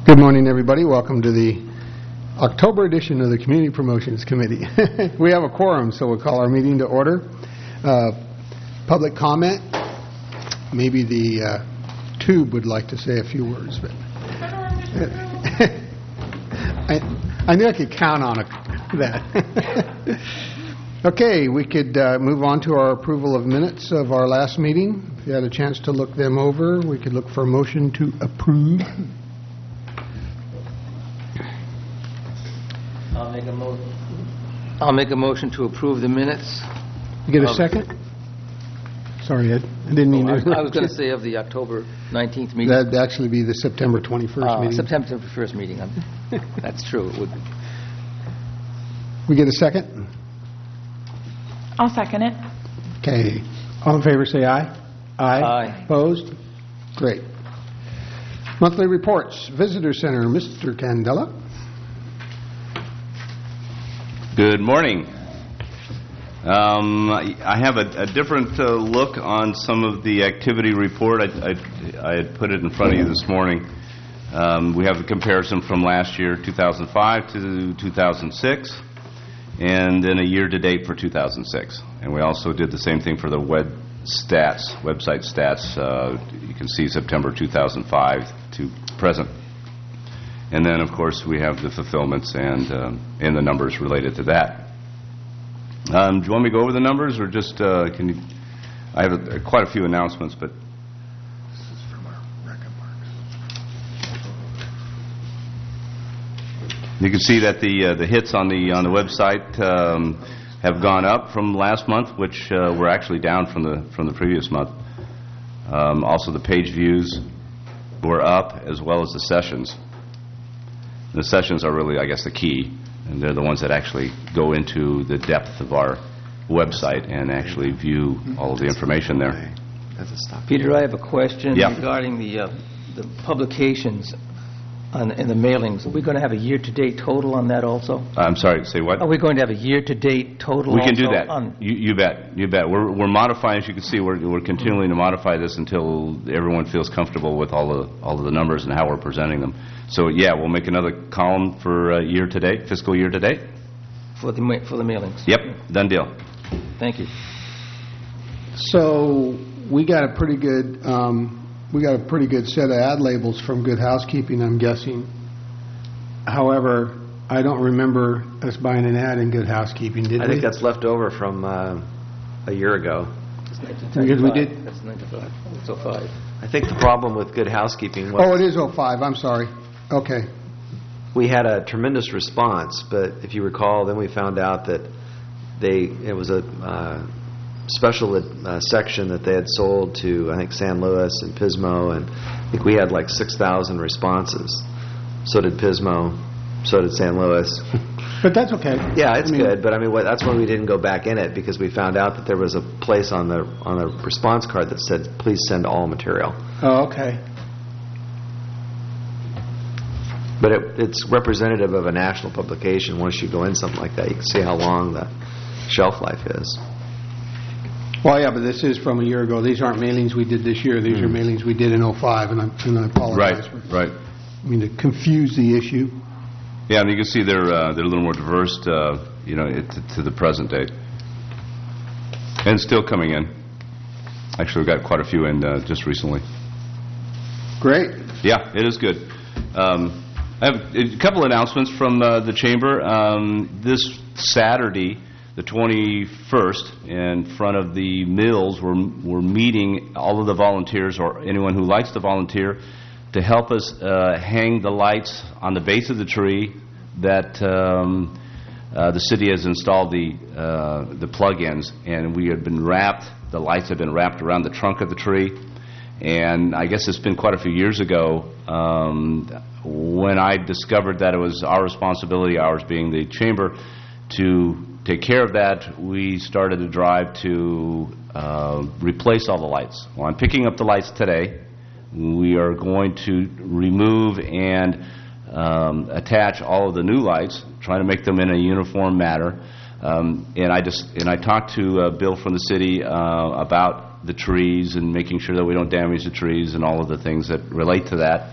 Good morning, everybody. Welcome to the October edition of the Community Promotions Committee. We have a quorum, so we'll call our meeting to order. Public comment. Maybe the tube would like to say a few words. But I knew I could count on that. Okay, we could move on to our approval of minutes of our last meeting. If you had a chance to look them over, we could look for a motion to approve. I'll make a motion to approve the minutes. You get a second? Sorry, Ed. I didn't mean to. I was going to say of the October 19th meeting. That'd actually be the September 21st meeting. September 21st meeting. That's true. It would be. We get a second? I'll second it. Okay. All in favor, say aye. Aye. Opposed? Great. Monthly reports. Visitor Center, Mr. Candela. Good morning. I have a different look on some of the activity report. I had put it in front of you this morning. We have a comparison from last year, 2005 to 2006, and then a year-to-date for 2006. And we also did the same thing for the website stats. You can see September 2005 to present. And then, of course, we have the fulfillments and the numbers related to that. Do you want me to go over the numbers, or just can you? I have quite a few announcements, but. This is from our record. You can see that the hits on the website have gone up from last month, which were actually down from the previous month. Also, the page views were up, as well as the sessions. The sessions are really, I guess, the key, and they're the ones that actually go into the depth of our website and actually view all of the information there. Peter, I have a question regarding the publications in the mailings. Are we going to have a year-to-date total on that also? I'm sorry, say what? Are we going to have a year-to-date total? We can do that. You bet. We're modifying, as you can see, we're continuing to modify this until everyone feels comfortable with all of the numbers and how we're presenting them. So yeah, we'll make another column for year-to-date, fiscal year-to-date. For the mailings. Yep, done deal. Thank you. So we got a pretty good set of ad labels from Good Housekeeping, I'm guessing. However, I don't remember us buying an ad in Good Housekeeping, did we? I think that's left over from a year ago. Because we did. That's 95. It's 05. I think the problem with Good Housekeeping was... Oh, it is 05. I'm sorry. Okay. We had a tremendous response, but if you recall, then we found out that it was a special section that they had sold to, I think, San Luis and Pismo, and I think we had like 6,000 responses. So did Pismo, so did San Luis. But that's okay. Yeah, it's good, but I mean, that's why we didn't go back in it, because we found out that there was a place on the response card that said, please send all material. Oh, okay. But it's representative of a national publication. Once you go in something like that, you can see how long the shelf life is. Well, yeah, but this is from a year ago. These aren't mailings we did this year. These are mailings we did in 05, and I apologize for to confuse the issue. Yeah, and you can see they're a little more diverse, to the present date, and still coming in. Actually, we got quite a few in just recently. Great. Yeah, it is good. I have a couple announcements from the chamber. This Saturday, the 21st, in front of the mills, we're meeting all of the volunteers, or anyone who likes to volunteer, to help us hang the lights on the base of the tree that the city has installed the plug-ins, and we have been wrapped. The lights have been wrapped around the trunk of the tree, and I guess it's been quite a few years ago when I discovered that it was our responsibility, ours being the chamber, to take care of that. We started a drive to replace all the lights. Well, I'm picking up the lights today. We are going to remove and attach all of the new lights, trying to make them in a uniform manner. And I talked to Bill from the city about the trees and making sure that we don't damage the trees and all of the things that relate to that.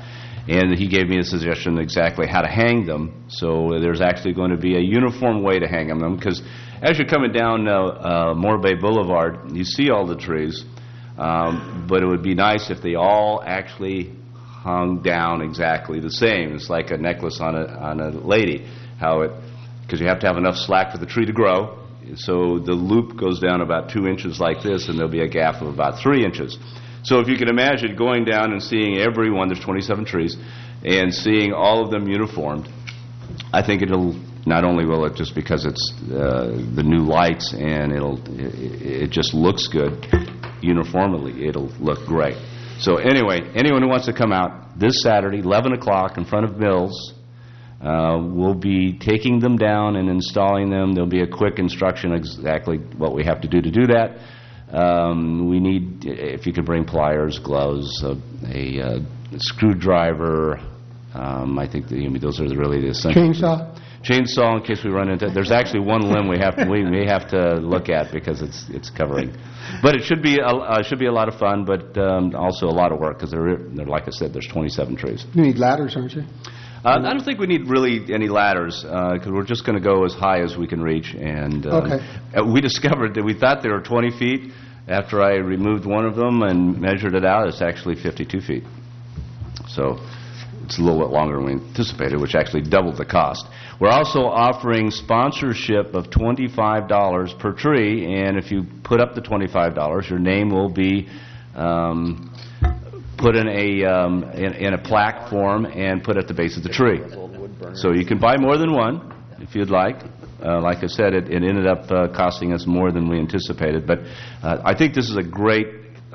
And he gave me a suggestion exactly how to hang them. So there's actually going to be a uniform way to hang them, because as you're coming down Moore Bay Boulevard, you see all the trees, but it would be nice if they all actually hung down exactly the same. It's like a necklace on a lady, because you have to have enough slack for the tree to grow. So the loop goes down about 2 inches like this, and there'll be a gap of about 3 inches. So if you can imagine going down and seeing every one, there's 27 trees, and seeing all of them uniformed, I think it'll, not only will it just because it's the new lights and it just looks good uniformly, it'll look great. So anyway, anyone who wants to come out this Saturday, 11 o'clock in front of Mills, we'll be taking them down and installing them. There'll be a quick instruction exactly what we have to do that. We need, if you could bring pliers, gloves, a screwdriver. I think those are really the essential. Chainsaw in case we run into. There's actually one limb we may have to look at because it's covering. But it should be a lot of fun, but also a lot of work because they're like I said, there's 27 trees. You need ladders, aren't you? I don't think we need really any ladders because we're just going to go as high as we can reach. And we discovered that we thought they were 20 feet. After I removed one of them and measured it out, it's actually 52 feet. So it's a little bit longer than we anticipated, which actually doubled the cost. We're also offering sponsorship of $25 per tree, and if you put up the $25, your name will be put in a plaque form and put at the base of the tree. So you can buy more than one if you'd like. Like I said, it ended up costing us more than we anticipated. But I think this is a great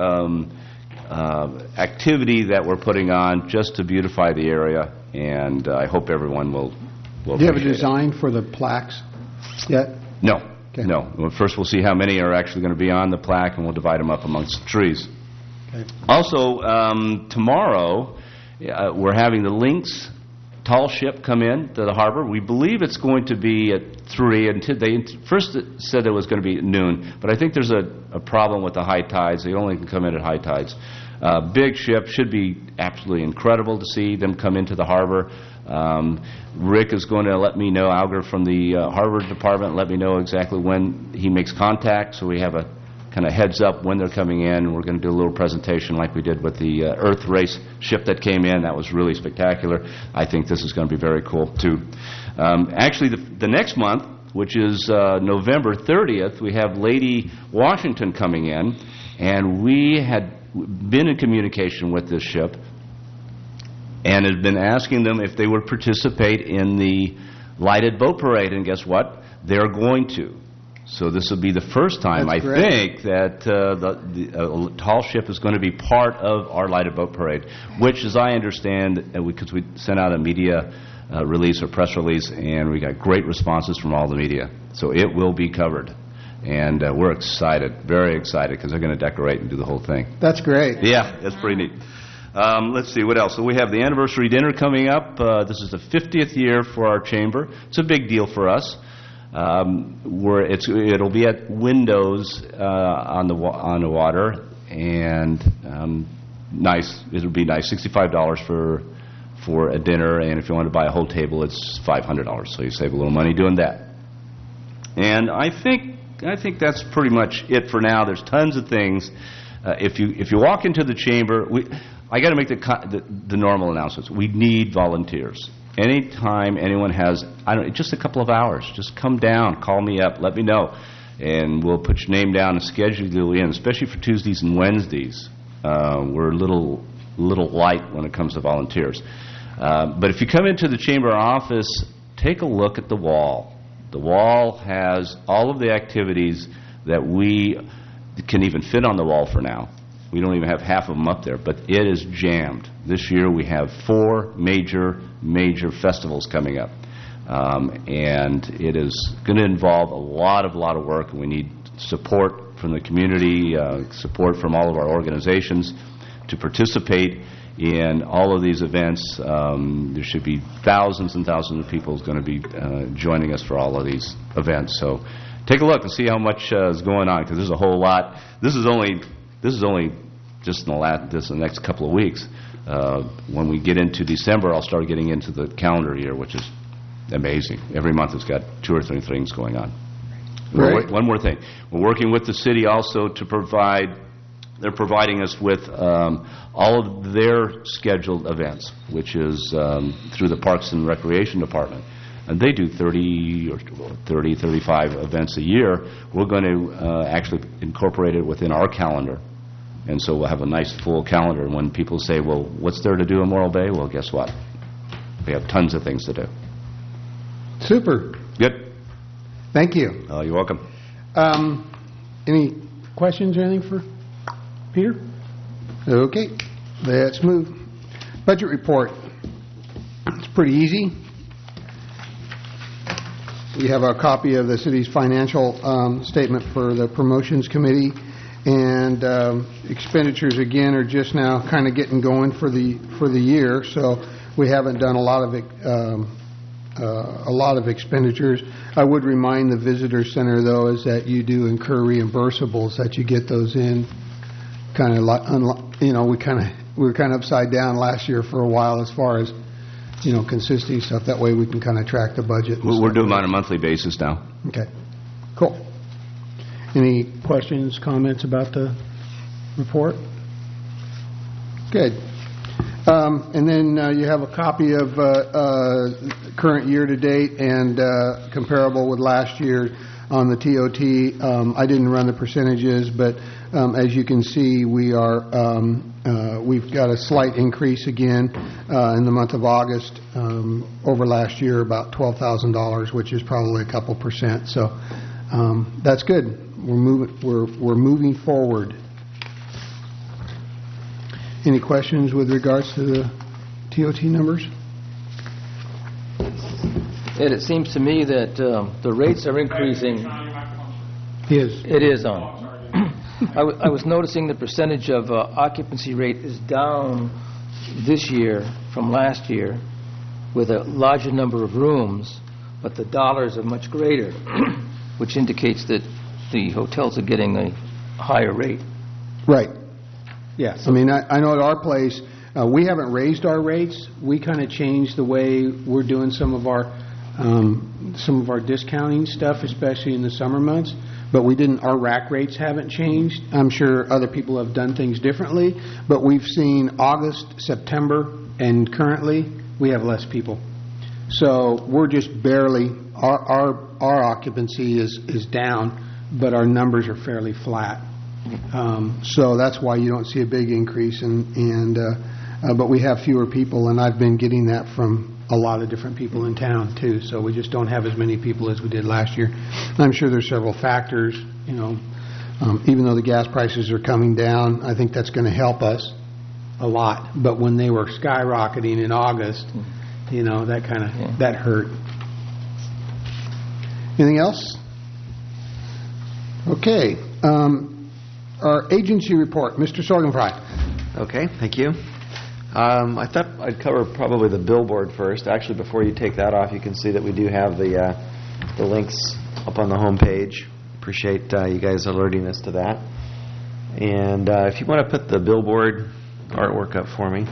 activity that we're putting on just to beautify the area, and I hope everyone will Do you have a design for the plaques yet? No. Okay. No. Well, first we'll see how many are actually going to be on the plaque, and we'll divide them up amongst the trees. Okay. Also, tomorrow, we're having the Lynx tall ship come in to the harbor. We believe it's going to be at 3. And they first said it was going to be at noon, but I think there's a problem with the high tides. They only can come in at high tides. Big ship, should be absolutely incredible to see them come into the harbor. Rick is going to let me know, Alger from the harbor department, let me know exactly when he makes contact, so we have a kind of heads up when they're coming in. We're going to do a little presentation like we did with the Earth Race ship that came in. That was really spectacular. I think this is going to be very cool, too. Actually, the next month, which is November 30th, we have Lady Washington coming in, and we had been in communication with this ship and had been asking them if they would participate in the lighted boat parade, and guess what? They're going to. So this will be the first time, I think, that the tall ship is going to be part of our lighted boat parade, which, as I understand, because we sent out a media release or press release, and we got great responses from all the media. So it will be covered. And we're excited, very excited, because they're going to decorate and do the whole thing. That's great. Yeah, that's pretty neat. Let's see, what else? So we have the anniversary dinner coming up. This is the 50th year for our chamber. It's a big deal for us. It'll be at Windows on the water, and nice. It'll be nice. $65 for a dinner, and if you want to buy a whole table, it's $500. So you save a little money doing that. And I think that's pretty much it for now. There's tons of things. If you walk into the chamber, I got to make the normal announcements. We need volunteers. Anytime anyone has, just a couple of hours, just come down, call me up, let me know, and we'll put your name down and schedule you in, especially for Tuesdays and Wednesdays. We're a little light when it comes to volunteers. But if you come into the chamber office, take a look at the wall. The wall has all of the activities that we can even fit on the wall for now. We don't even have half of them up there, but it is jammed. This year we have 4 major festivals coming up, and it is going to involve a lot of work, and we need support from the community, support from all of our organizations to participate in all of these events. There should be thousands and thousands of people going to be joining us for all of these events. So take a look and see how much is going on, because there's a whole lot. This is only just in the next couple of weeks. When we get into December, I'll start getting into the calendar year, which is amazing. Every month it's got 2 or 3 things going on. Great. One more thing. We're working with the city also to provide, they're providing us with all of their scheduled events, which is through the Parks and Recreation Department. And they do 35 events a year. We're going to actually incorporate it within our calendar. And so we'll have a nice full calendar. And when people say, well, what's there to do in Morro Bay? Well, guess what? We have tons of things to do. Super. Good. Thank you. You're welcome. Any questions or anything for Peter? Okay, let's move. Budget report. It's pretty easy. We have a copy of the city's financial statement for the promotions committee, and expenditures again are just now kind of getting going for the year. So we haven't done a lot of expenditures. I would remind the visitor center though is that you do incur reimbursables, that you get those in kind of like, we were kind of upside down last year for a while as far as consistency stuff. That way we can kind of track the budget. We're doing it on a monthly basis now. Okay, cool. Any questions, comments about the report? Good. And then you have a copy of current year-to-date and comparable with last year on the TOT. I didn't run the percentages, but as you can see, we've got a slight increase again in the month of August over last year, about $12,000, which is probably a couple percent. So that's good. We're moving forward. Any questions with regards to the TOT numbers? Ed, it seems to me that the rates are increasing. It is on. I was noticing the percentage of occupancy rate is down this year from last year with a larger number of rooms, but the dollars are much greater, which indicates that the hotels are getting a higher rate. Right. Yes. I mean, I know at our place, we haven't raised our rates. We kind of changed the way we're doing some of our discounting stuff, especially in the summer months. But we didn't. Our rack rates haven't changed. I'm sure other people have done things differently. But we've seen August, September, and currently we have less people. So we're just barely. Our occupancy is down, but our numbers are fairly flat. So that's why you don't see a big increase, but we have fewer people, and I've been getting that from a lot of different people in town too. So we just don't have as many people as we did last year. I'm sure there's several factors. Even though the gas prices are coming down, I think that's going to help us a lot. But when they were skyrocketing in August, that kind of that hurt. Anything else? Okay. Our agency report, Mr. Sorgenfrey. Okay, thank you. I thought I'd cover probably the billboard first. Actually, before you take that off, you can see that we do have the links up on the home page. Appreciate you guys alerting us to that. And if you want to put the billboard artwork up for me.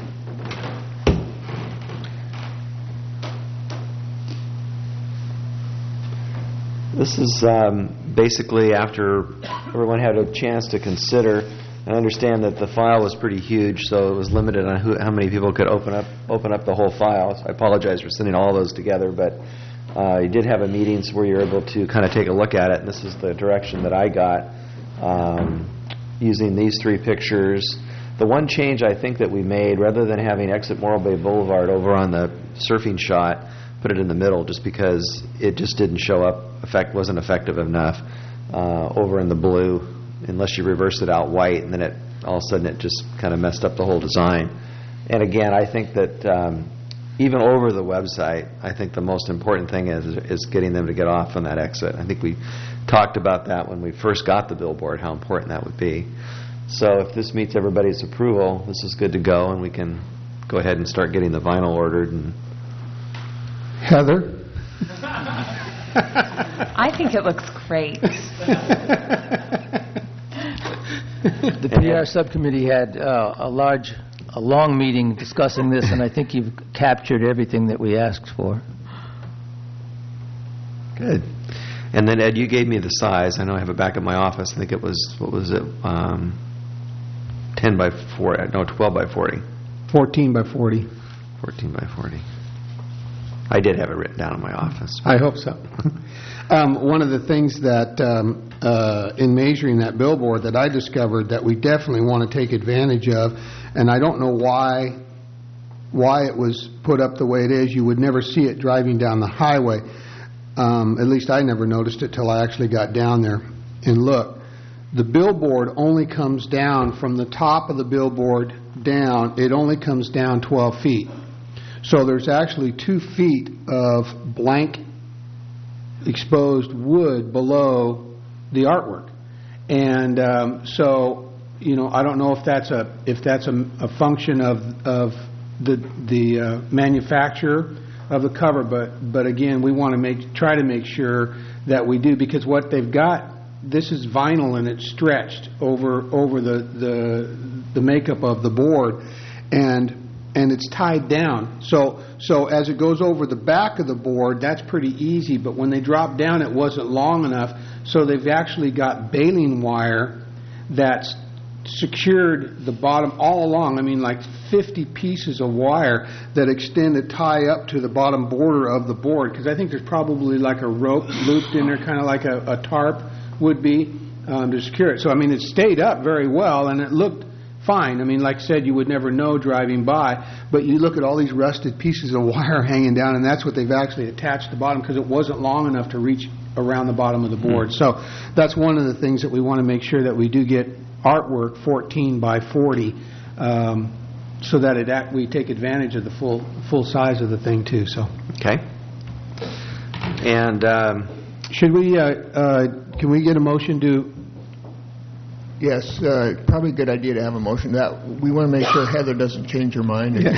This is basically after everyone had a chance to consider. I understand that the file was pretty huge, so it was limited on how many people could open up the whole file. So I apologize for sending all those together, but you did have a meeting where you were able to kind of take a look at it, and this is the direction that I got using these 3 pictures. The one change I think that we made, rather than having Exit Morro Bay Boulevard over on the surfing shot, put it in the middle just because it just didn't show up, wasn't effective enough over in the blue, unless you reverse it out white, and then all of a sudden it just kind of messed up the whole design. And again, I think that even over the website, I think the most important thing is getting them to get off on that exit. I think we talked about that when we first got the billboard, how important that would be. So if this meets everybody's approval, this is good to go, and we can go ahead and start getting the vinyl ordered. And Heather? I think it looks great. The PR subcommittee had a large a long meeting discussing this, and I think you've captured everything that we asked for. Good. And then, Ed, you gave me the size. I know I have it back at my office. I think it was, what was it, 10 by 40, no, 12 by 40. 14 by 40. 14 by 40. I did have it written down in my office. I hope so. One of the things that, in measuring that billboard, that I discovered that we definitely want to take advantage of, and I don't know why it was put up the way it is. You would never see it driving down the highway. At least I never noticed it till I actually got down there and looked. The billboard only comes down from the top of the billboard down. It only comes down 12 feet. So there's actually 2 feet of blank exposed wood below the artwork. And so, you know, I don't know if that's a function of the manufacturer of the cover, but again, we want to try to make sure that we do, because what they've got, this is vinyl and it's stretched over the makeup of the board, and it's tied down. So as it goes over the back of the board, that's pretty easy. But when they drop down, it wasn't long enough. So they've actually got baling wire that's secured the bottom all along. I mean, like 50 pieces of wire that extend to tie up to the bottom border of the board, because I think there's probably like a rope looped in there, kind of like a tarp would be, to secure it. So, I mean, it stayed up very well, and it looked fine. I mean, like I said, you would never know driving by, but you look at all these rusted pieces of wire hanging down, and that's what they've actually attached to the bottom, because it wasn't long enough to reach around the bottom of the board. So that's one of the things that we want to make sure that we do get artwork 14 by 40, so that we take advantage of the full size of the thing too. So okay. And should we? Can we get a motion to? Yes, probably a good idea to have a motion. That we want to make sure Heather doesn't change her mind. Well,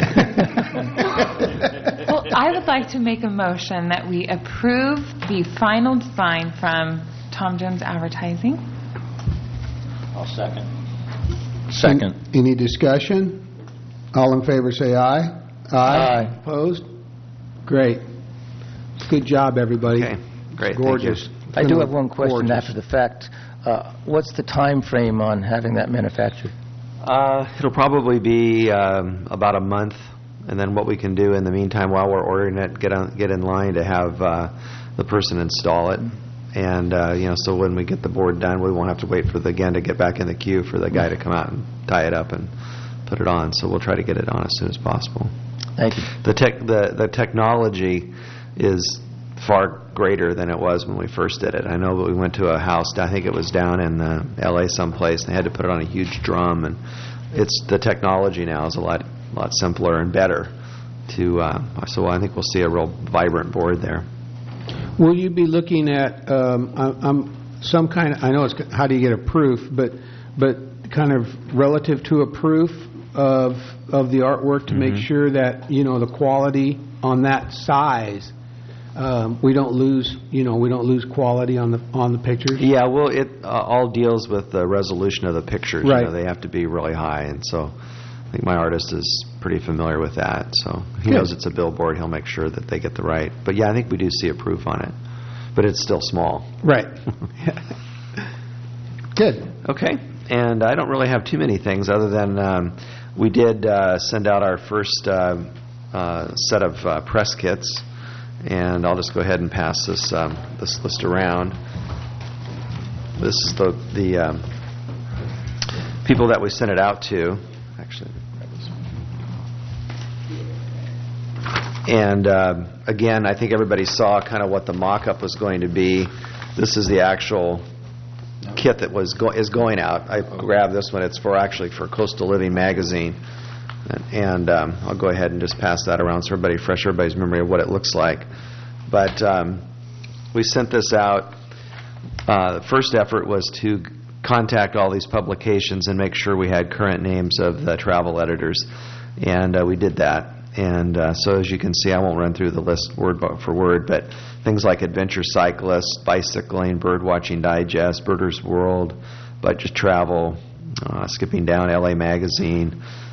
I would like to make a motion that we approve the final design from Tom Jones Advertising. I'll second. Second. Any discussion? All in favor say aye. Aye. Opposed? Great. Good job, everybody. okay, great. Gorgeous. I do have one question Gorgeous. after the fact. What's the time frame on having that manufactured? It'll probably be about a month, and then what we can do in the meantime while we're ordering it, get in line to have the person install it. And, so when we get the board done, we won't have to wait for to get back in the queue for the guy to come out and tie it up and put it on. So we'll try to get it on as soon as possible. Thank you. The technology is far greater than it was when we first did it. I know that we went to a house, I think it was down in L.A. someplace, and they had to put it on a huge drum. And the technology now is a lot simpler and better. So I think we'll see a real vibrant board there. Will you be looking at some kind of, I know it's how do you get a proof, but kind of relative to a proof of the artwork to make sure that, the quality on that size, we don't lose quality on the pictures? Yeah, well, it all deals with the resolution of the pictures. Right. They have to be really high, and so I think my artist is pretty familiar with that. So he Good. knows it's a billboard. He'll make sure that they get the right. But yeah, I think we do see a proof on it, but it's still small. Right. Good. Okay, and I don't really have too many things other than we did send out our first set of press kits, and I'll just go ahead and pass this list around. This is the people that we sent it out to. Actually, and again, I think everybody saw kind of what the mock-up was going to be. This is the actual kit that is going out. I grabbed this one. It's for Coastal Living magazine, and I'll go ahead and just pass that around so everybody refresh everybody's memory of what it looks like. But we sent this out. The first effort was to contact all these publications and make sure we had current names of the travel editors, and we did that. And so as you can see, I won't run through the list word for word, but things like Adventure Cyclist, Bicycling, Birdwatching Digest, Birders World, Budget Travel, skipping down LA Magazine,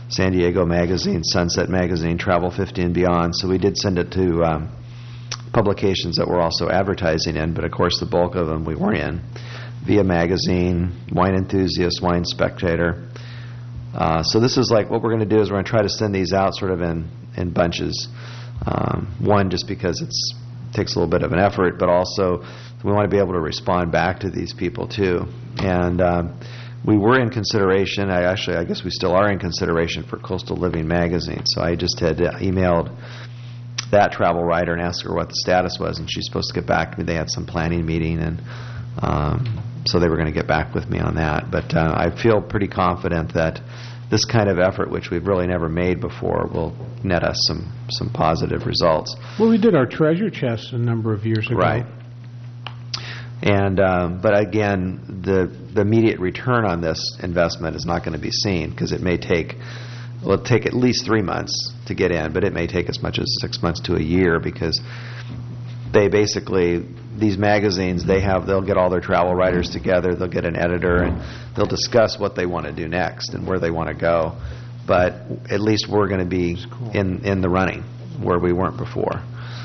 San Diego Magazine, Sunset Magazine, Travel 50 and Beyond. So we did send it to publications that we're also advertising in, but of course the bulk of them we weren't in. Via Magazine, Wine Enthusiast, Wine Spectator. So this is like what we're going to do is we're going to try to send these out sort of in bunches. One, just because it takes a little bit of an effort, but also we want to be able to respond back to these people too. And we were in consideration, I guess we still are in consideration for Coastal Living Magazine. So I just had emailed that travel writer and asked her what the status was, and she's supposed to get back to me. They had some planning meeting, and so they were going to get back with me on that. But I feel pretty confident that this kind of effort, which we've really never made before, will net us some positive results. Well, we did our treasure chest a number of years ago. Right. And but again, the immediate return on this investment is not going to be seen because it'll take at least 3 months to get in, but it may take as much as 6 months to a year because they basically, these magazines, they'll get all their travel writers together, they'll get an editor, and they'll discuss what they want to do next and where they want to go. But at least we're going to be in the running where we weren't before.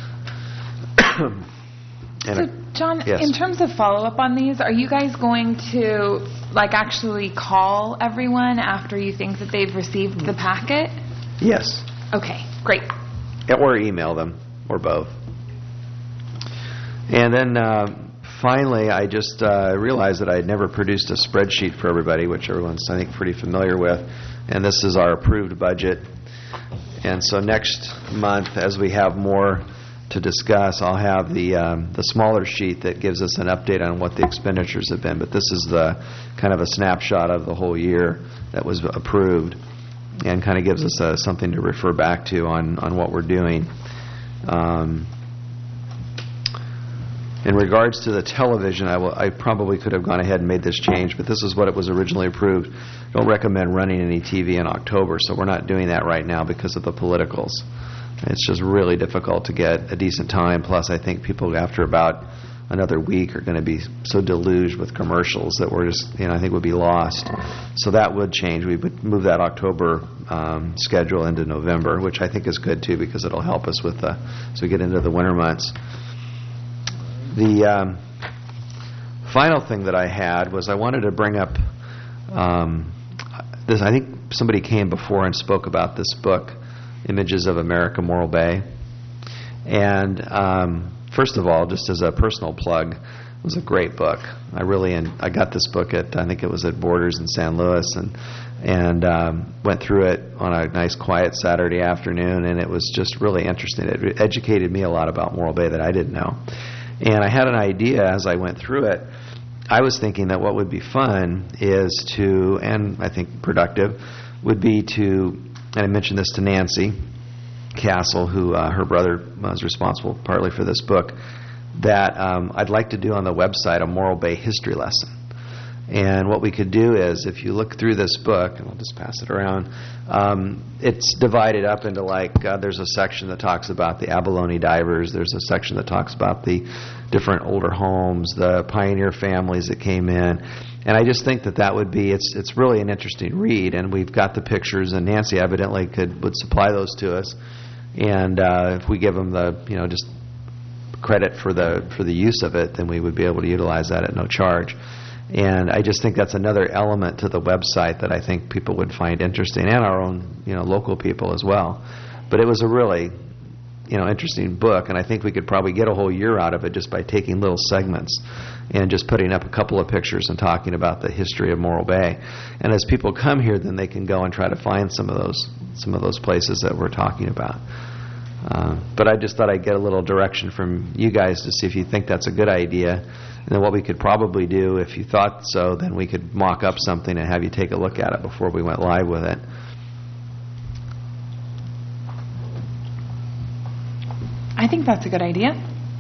So, John, yes. In terms of follow-up on these, are you guys going to actually call everyone after you think that they've received the packet? Yes. Okay, great. Or email them, or both. And then finally, I just realized that I had never produced a spreadsheet for everybody, which everyone's, I think, pretty familiar with. And this is our approved budget. And so next month, as we have more to discuss, I'll have the smaller sheet that gives us an update on what the expenditures have been. But this is the kind of a snapshot of the whole year that was approved, and kind of gives us something to refer back to on what we're doing. In regards to the television, I probably could have gone ahead and made this change, but this is what it was originally approved. Don't recommend running any TV in October, so we're not doing that right now because of the politicals. It's just really difficult to get a decent time. Plus, I think people after about another week are going to be so deluged with commercials that we're just, I think we'd be lost. So that would change. We would move that October schedule into November, which I think is good too because it'll help us with as we get into the winter months. The final thing that I had was I wanted to bring up this. I think somebody came before and spoke about this book, Images of America, Morro Bay. And first of all, just as a personal plug, it was a great book. I got this book I think it was at Borders in San Luis, and went through it on a nice quiet Saturday afternoon, and it was just really interesting. It educated me a lot about Morro Bay that I didn't know. And I had an idea as I went through it. I was thinking that what would be fun is to, and I think productive, would be to, and I mentioned this to Nancy Castle, who her brother was responsible partly for this book, that I'd like to do on the website a Morro Bay history lesson. And what we could do is, if you look through this book, and we'll just pass it around, it's divided up into there's a section that talks about the abalone divers, there's a section that talks about the different older homes, the pioneer families that came in. And I just think that would be, it's really an interesting read, and we've got the pictures, and Nancy evidently would supply those to us. And if we give them just credit for the use of it, then we would be able to utilize that at no charge. And I just think that's another element to the website that I think people would find interesting, and our own local people as well. But it was a really interesting book, and I think we could probably get a whole year out of it just by taking little segments and just putting up a couple of pictures and talking about the history of Morro Bay. And as people come here, then they can go and try to find some of those places that we're talking about. But I just thought I'd get a little direction from you guys to see if you think that's a good idea. And then what we could probably do, if you thought so, then we could mock up something and have you take a look at it before we went live with it. I think that's a good idea.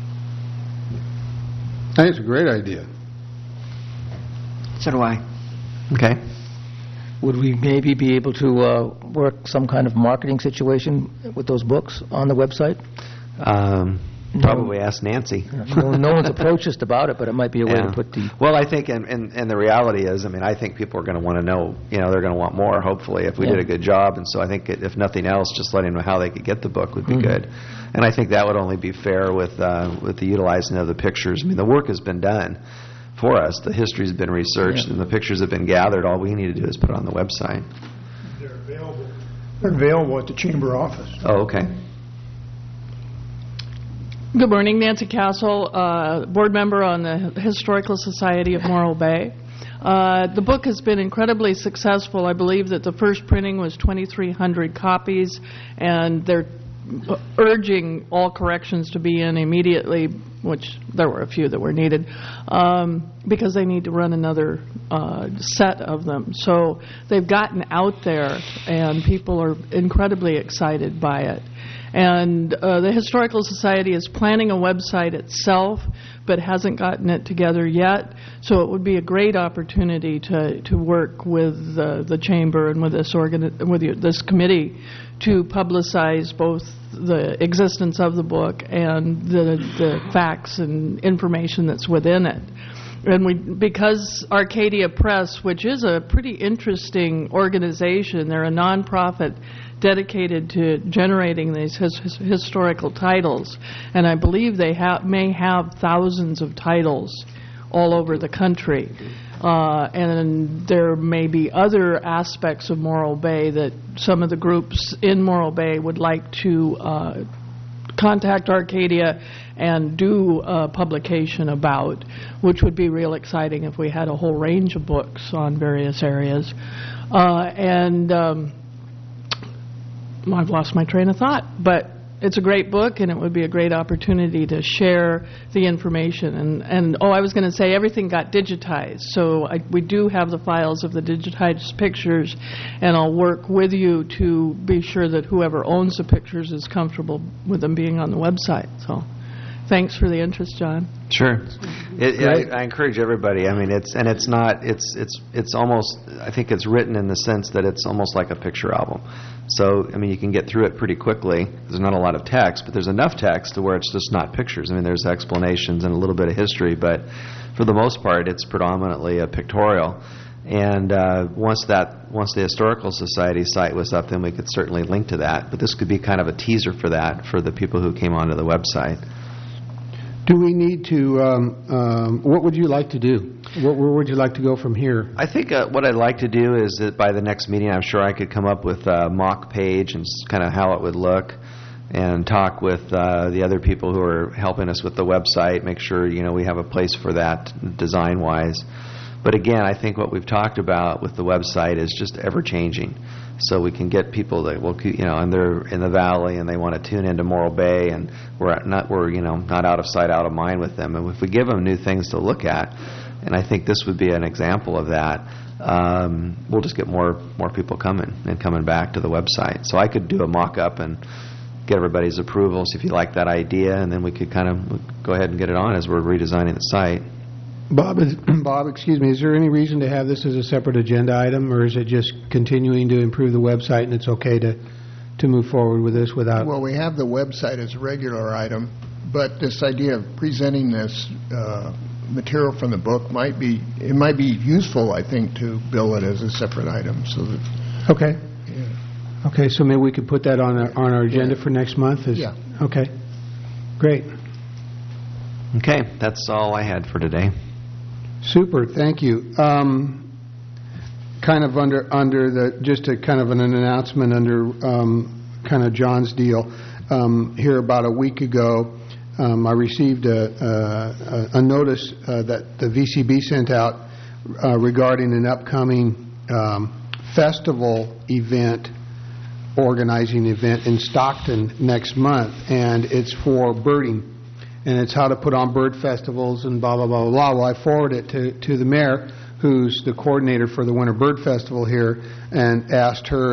I think it's a great idea. So do I. Okay. Would we maybe be able to work some kind of marketing situation with those books on the website? probably ask Nancy. No one's approached us about it, but it might be a way to put the... Well, I think, and the reality is, I mean, I think people are going to want to know, they're going to want more, hopefully, if we did a good job. And so I think, if nothing else, just letting them know how they could get the book would be good. And I think that would only be fair with the utilizing of the pictures. I mean, the work has been done for us. The history's been researched, and the pictures have been gathered. All we need to do is put it on the website. They're available. They're available at the chamber office. Oh, okay. Good morning, Nancy Castle, board member on the Historical Society of Morro Bay. The book has been incredibly successful. I believe that the first printing was 2,300 copies, and they're urging all corrections to be in immediately, which there were a few that were needed, because they need to run another set of them. So they've gotten out there, and people are incredibly excited by it. And the Historical Society is planning a website itself, but hasn't gotten it together yet. So it would be a great opportunity to work with the chamber and with this committee to publicize both the existence of the book and the facts and information that's within it. And because Arcadia Press, which is a pretty interesting organization, they're a nonprofit dedicated to generating these historical titles, and I believe they may have thousands of titles all over the country. And there may be other aspects of Morro Bay that some of the groups in Morro Bay would like to contact Arcadia and do a publication about, which would be real exciting if we had a whole range of books on various areas. I've lost my train of thought, but it's a great book, and it would be a great opportunity to share the information. And I was going to say, everything got digitized, so we do have the files of the digitized pictures, and I'll work with you to be sure that whoever owns the pictures is comfortable with them being on the website. So thanks for the interest, John. Sure. I encourage everybody. I mean, it's almost, I think it's written in the sense that it's almost like a picture album. So, I mean, you can get through it pretty quickly. There's not a lot of text, but there's enough text to where it's just not pictures. I mean, there's explanations and a little bit of history, but for the most part, it's predominantly a pictorial. And once the Historical Society site was up, then we could certainly link to that. But this could be kind of a teaser for that for the people who came onto the website. Do we need to, what would you like to do? Where would you like to go from here? I think what I'd like to do is that by the next meeting, I'm sure I could come up with a mock page and kind of how it would look, and talk with the other people who are helping us with the website, make sure, we have a place for that design-wise. But again, I think what we've talked about with the website is just ever-changing. So we can get people that and they're in the valley and they want to tune into Morro Bay, and we're not out of sight, out of mind with them. And if we give them new things to look at, and I think this would be an example of that, we'll just get more people coming back to the website. So I could do a mock-up and get everybody's approval, see if you like that idea, and then we could kind of go ahead and get it on as we're redesigning the site. Bob, excuse me, is there any reason to have this as a separate agenda item, or is it just continuing to improve the website and it's okay to move forward with this without... Well, we have the website as a regular item, but this idea of presenting this material from the book might be useful, I think, to bill it as a separate item. So that, okay. Yeah. Okay, so maybe we could put that on our agenda for next month? Yeah. Okay, great. Okay, that's all I had for today. Super, thank you. Kind of under the, just a kind of an announcement under kind of John's deal. Here about a week ago, I received a notice that the VCB sent out regarding an upcoming festival event, organizing event in Stockton next month, and it's for birding. And it's how to put on bird festivals and blah, blah, blah, blah. Well, I forwarded it to the mayor, who's the coordinator for the Winter Bird Festival here, and asked her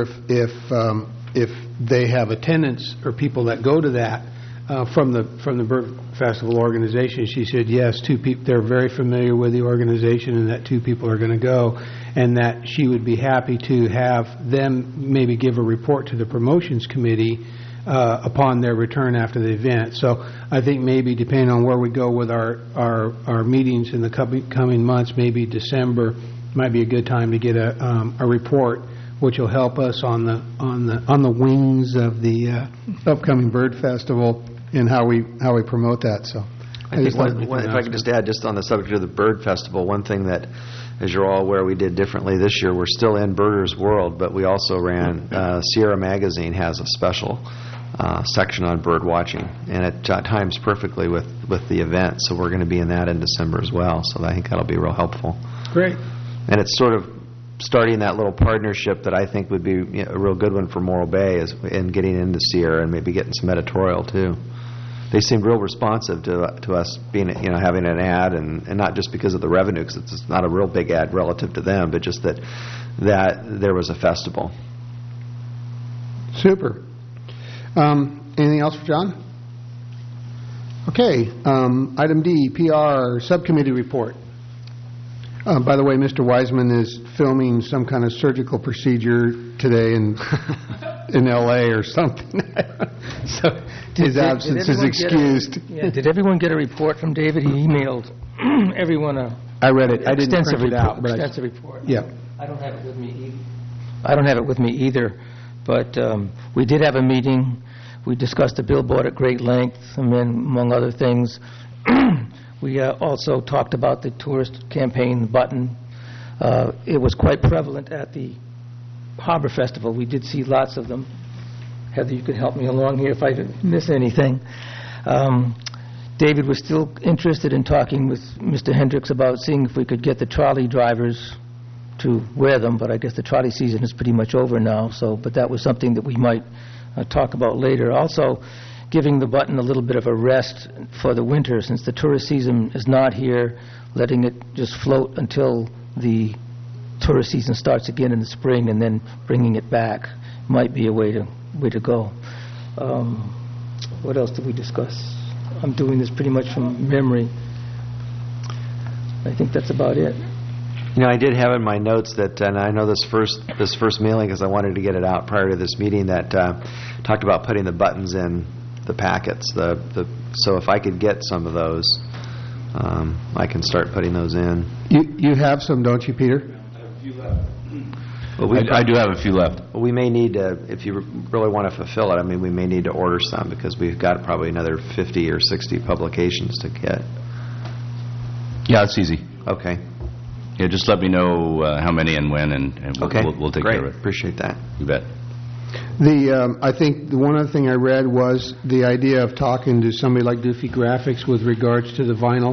if they have attendance or people that go to that from the Bird Festival organization. She said yes, they're very familiar with the organization, and that 2 people are going to go, and that she would be happy to have them maybe give a report to the promotions committee upon their return after the event. So I think maybe depending on where we go with our meetings in the coming months, maybe December might be a good time to get a report, which will help us on the wings of the upcoming Bird Festival and how we promote that. So I think if I could just add, just on the subject of the Bird Festival, one thing that, as you're all aware, we did differently this year. We're still in Birders World, but we also ran, Sierra Magazine has a special section on bird watching, and it times perfectly with the event. So we're going to be in that in December as well. So I think that'll be real helpful. Great. And it's sort of starting that little partnership that I think would be a real good one for Morro Bay, is in getting into Sierra and maybe getting some editorial too. They seemed real responsive to us being, having an ad, and not just because of the revenue, because it's not a real big ad relative to them, but just that there was a festival. Super. Anything else for John? Okay. Item D, PR Subcommittee Report. By the way, Mr. Wiseman is filming some kind of surgical procedure today in L.A. or something. So his absence is excused. Did everyone get a report from David? He emailed everyone I read it. I didn't print it out. Extensive report. Yeah. I don't have it with me either. But we did have a meeting. We discussed the billboard at great length, and then, among other things, we also talked about the tourist campaign button. It was quite prevalent at the Harbor Festival. We did see lots of them. Heather, you could help me along here if I miss anything. David was still interested in talking with Mr. Hendricks about seeing if we could get the trolley drivers to wear them, but I guess the trolley season is pretty much over now. But that was something that we might talk about later. Also, giving the button a little bit of a rest for the winter, since the tourist season is not here, letting it just float until the tourist season starts again in the spring, and then bringing it back might be a way to go. What else did we discuss? I'm doing this pretty much from memory. I think that's about it. I did have in my notes that, and I know this first mailing, because I wanted to get it out prior to this meeting, that talked about putting the buttons in the packets. So if I could get some of those, I can start putting those in. You have some, don't you, Peter? I have a few left. I do have a few left. We may need to, if you really want to fulfill it, we may need to order some, because we've got probably another 50 or 60 publications to get. Yeah, it's easy. Okay. Yeah, just let me know how many and when, and we'll take care of it. Appreciate that. You bet. I think the one other thing I read was the idea of talking to somebody like Doofy Graphics with regards to the vinyl.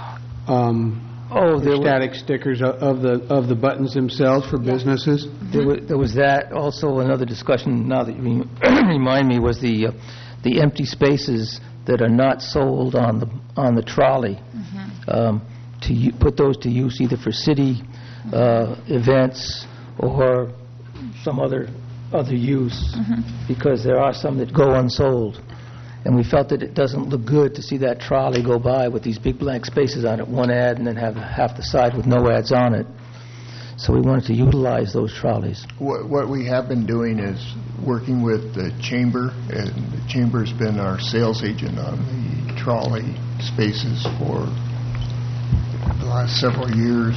Static stickers of the buttons themselves for businesses. There was that. Also, another discussion, now that you remind me, was the empty spaces that are not sold on the trolley. Mm-hmm. To put those to use either for city events or some other use, mm-hmm. because there are some that go unsold. And we felt that it doesn't look good to see that trolley go by with these big blank spaces on it, one ad, and then have half the side with no ads on it. So we wanted to utilize those trolleys. What we have been doing is working with the Chamber, and the Chamber's been our sales agent on the trolley spaces for the last several years.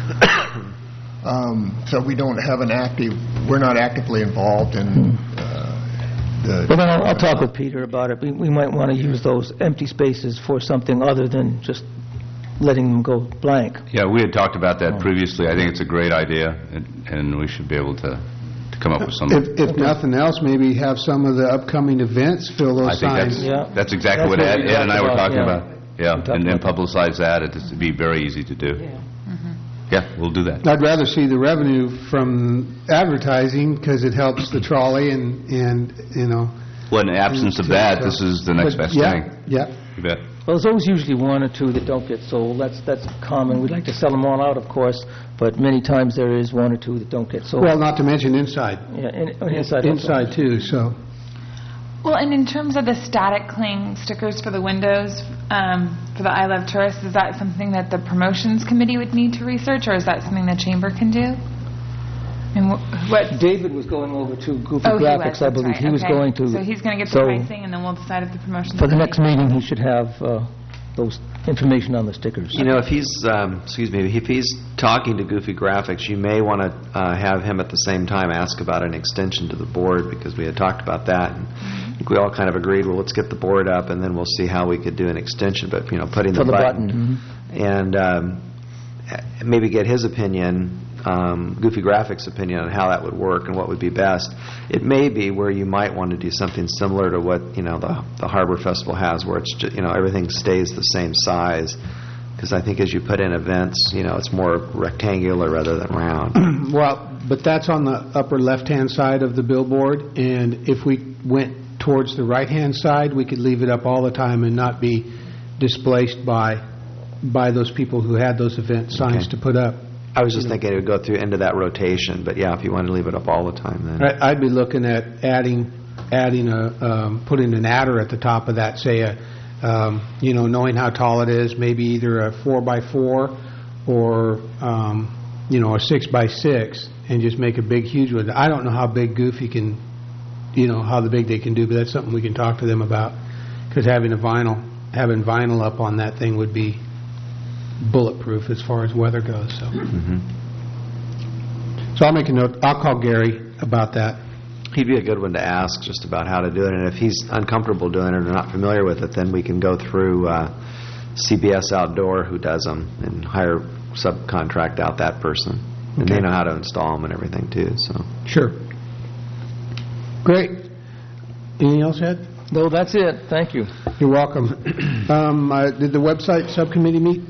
So we don't have we're not actively involved in I'll talk with Peter about it. We might want to use those empty spaces for something other than just letting them go blank. Yeah, we had talked about that previously. I think it's a great idea, and we should be able to come up with something. If nothing else, maybe have some of the upcoming events fill those signs. That's exactly what Ed and I were talking about. Yeah, and then publicize that. It'd be very easy to do. Yeah. Yeah, we'll do that. I'd rather see the revenue from advertising, because it helps the trolley and Well, in the absence of that, this is the next best thing. Yeah. You bet. Well, there's always usually one or two that don't get sold. That's common. We'd like to sell them all out, of course, but many times there is one or two that don't get sold. Well, not to mention inside. Yeah, inside. Inside too. So. Well, and in terms of the static cling stickers for the windows for the I Love Tourists, is that something that the promotions committee would need to research, or is that something the chamber can do? And what? David was going over to Goofy Oh, he was. Graphics, I That's believe. right. He was Okay. going to... So he's going to get the pricing, and then we'll decide if the promotion... For the next meeting, he should have those information on the stickers. You know, if he's, if he's talking to Goofy Graphics, you may want to have him at the same time ask about an extension to the board, because we had talked about that, and I think we all kind of agreed, well, let's get the board up, and then we'll see how we could do an extension, but, putting For the the button. And maybe get his opinion, Goofy Graphics' opinion on how that would work and what would be best. It may be where you might want to do something similar to what the Harbor Festival has, where it's just, everything stays the same size. Because I think as you put in events, it's more rectangular rather than round. Well, but that's on the upper left-hand side of the billboard, and if we went towards the right-hand side, we could leave it up all the time and not be displaced by those people who had those event signs to put up. I was just thinking it would go through into that rotation, but yeah, if you want to leave it up all the time, then I'd be looking at adding putting an adder at the top of that, say knowing how tall it is, maybe either a 4x4 or a 6x6, and just make a big, huge one. I don't know how big Goofy can, how big they can do, but that's something we can talk to them about. Because having vinyl up on that thing would be bulletproof as far as weather goes. So, So I'll make a note. I'll call Gary about that. he'd be a good one to ask just about how to do it. And if he's uncomfortable doing it or not familiar with it, then we can go through CBS Outdoor, who does them, and subcontract out that person. And they know how to install them and everything, too. So Sure. Great. Anything else, Ed? No, that's it. Thank you. You're welcome. Did the website subcommittee meet?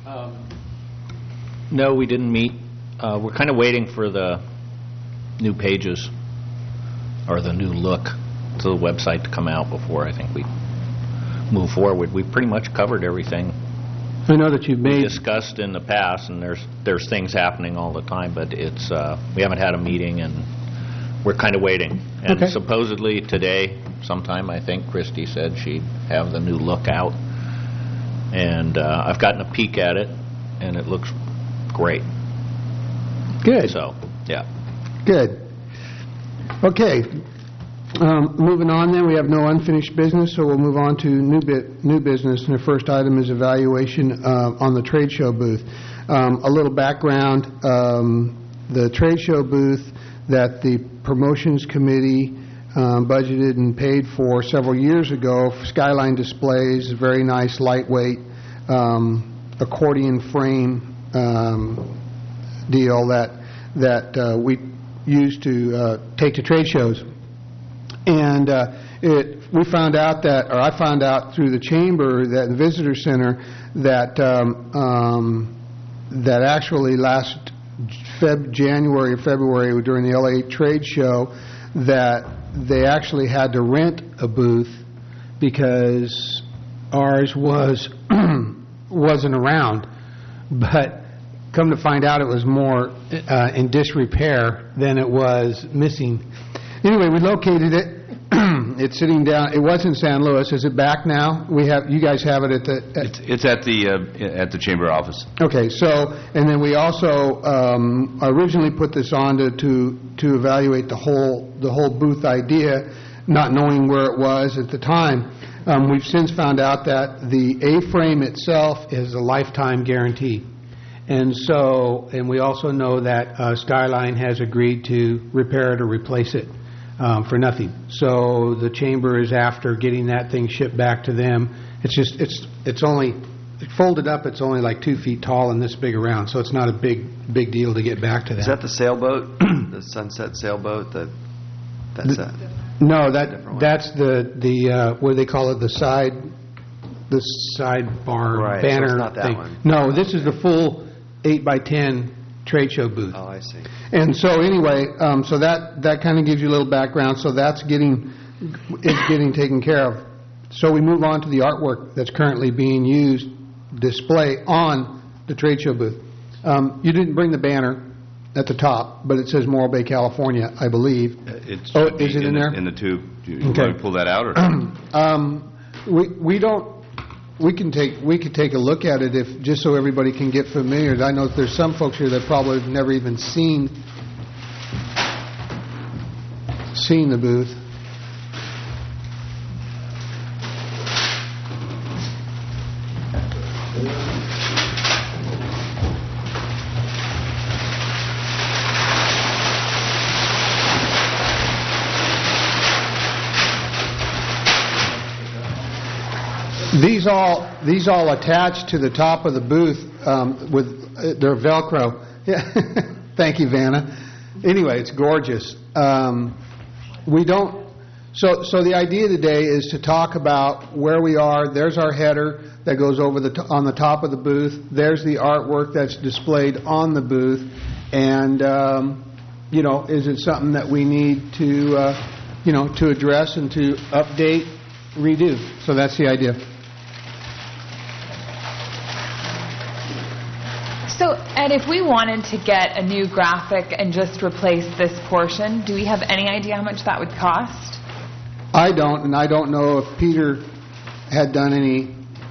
No, we didn't meet. We're kind of waiting for the new pages or the new look to the website to come out before I think we move forward. We've pretty much covered everything I know that you've we made... discussed in the past, and there's things happening all the time, but it's we haven't had a meeting, and we're kind of waiting. And Okay. supposedly today, sometime, I think Christy said she'd have the new look out. And I've gotten a peek at it, and it looks great. Good. So, yeah. Good. Okay. Moving on then, we have no unfinished business, so we'll move on to new business. And the first item is evaluation on the trade show booth. A little background, the trade show booth that the promotions committee budgeted and paid for several years ago, Skyline Displays, a very nice, lightweight accordion frame deal that we use to take to trade shows. And we found out that, or I found out through the chamber, that in the visitor center, that that actually last January or February during the LA trade show, that they actually had to rent a booth because ours wasn't around. But come to find out, it was more in disrepair than it was missing. Anyway, we located it. It's sitting down. It was in San Luis. Is it back now? You guys have it at the... It's at the chamber office. Okay, so, and then we also originally put this on to evaluate the whole booth idea, not knowing where it was at the time. We've since found out that the A-frame itself is a lifetime guarantee. And so, and we also know that Skyline has agreed to repair it or replace it for nothing. So the chamber is after getting that thing shipped back to them. It's only folded up. It's only like 2 feet tall and this big around. So it's not a big deal to get back to them. is that the sailboat, the Sunset sailboat? That's that. No, that's the what do they call it? The sidebar Right, banner so it's not that thing. one. No, this is the full 8x10 trade show booth. Oh, I see. And so anyway, so that kind of gives you a little background. So it's getting taken care of. So we move on to the artwork that's currently being used display on the trade show booth. You didn't bring the banner at the top, but it says Morro Bay, California, I believe. Is it in there? In the tube. Do you Okay. want to pull that out? Or? We don't. We could take a look at it just so everybody can get familiar. I know there's some folks here that probably have never even seen seen the booth. These all attached to the top of the booth with their Velcro. Yeah. Thank you, Vanna. Anyway, it's gorgeous. We don't. So the idea today is to talk about where we are. There's our header that goes over on the top of the booth. There's the artwork that's displayed on the booth, and is it something that we need to to address and to update, redo? So that's the idea. So, Ed, if we wanted to get a new graphic and just replace this portion, do we have any idea how much that would cost? I don't, and I don't know if Peter had done any,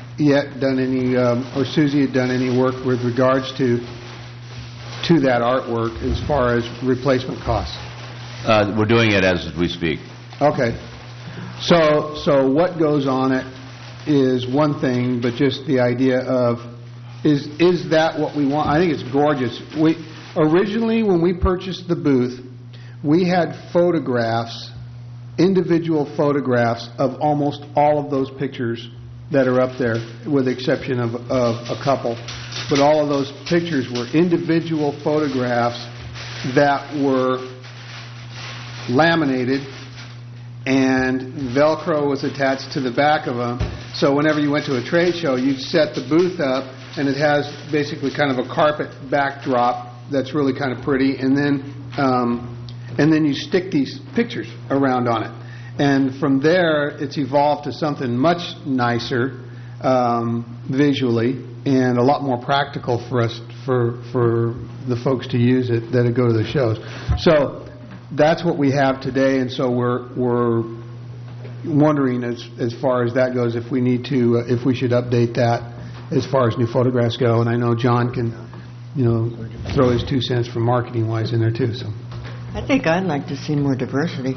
or Susie had done any work with regards to that artwork as far as replacement costs. We're doing it as we speak. Okay. So what goes on it is one thing, but just the idea of is that what we want? I think it's gorgeous. Originally, when we purchased the booth, we had photographs, individual photographs of almost all of those pictures that are up there, with the exception of a couple. But all of those pictures were individual photographs that were laminated, and Velcro was attached to the back of them. So whenever you went to a trade show, you'd set the booth up, and it has basically kind of a carpet backdrop that's really kind of pretty, and then you stick these pictures around on it. And from there, it's evolved to something much nicer visually and a lot more practical for us, for the folks to use it that go to the shows. So that's what we have today, and so we're wondering as far as that goes if we need to, if we should update that as far as new photographs go. And I know John can, throw his 2 cents from marketing wise in there too. So I think I'd like to see more diversity.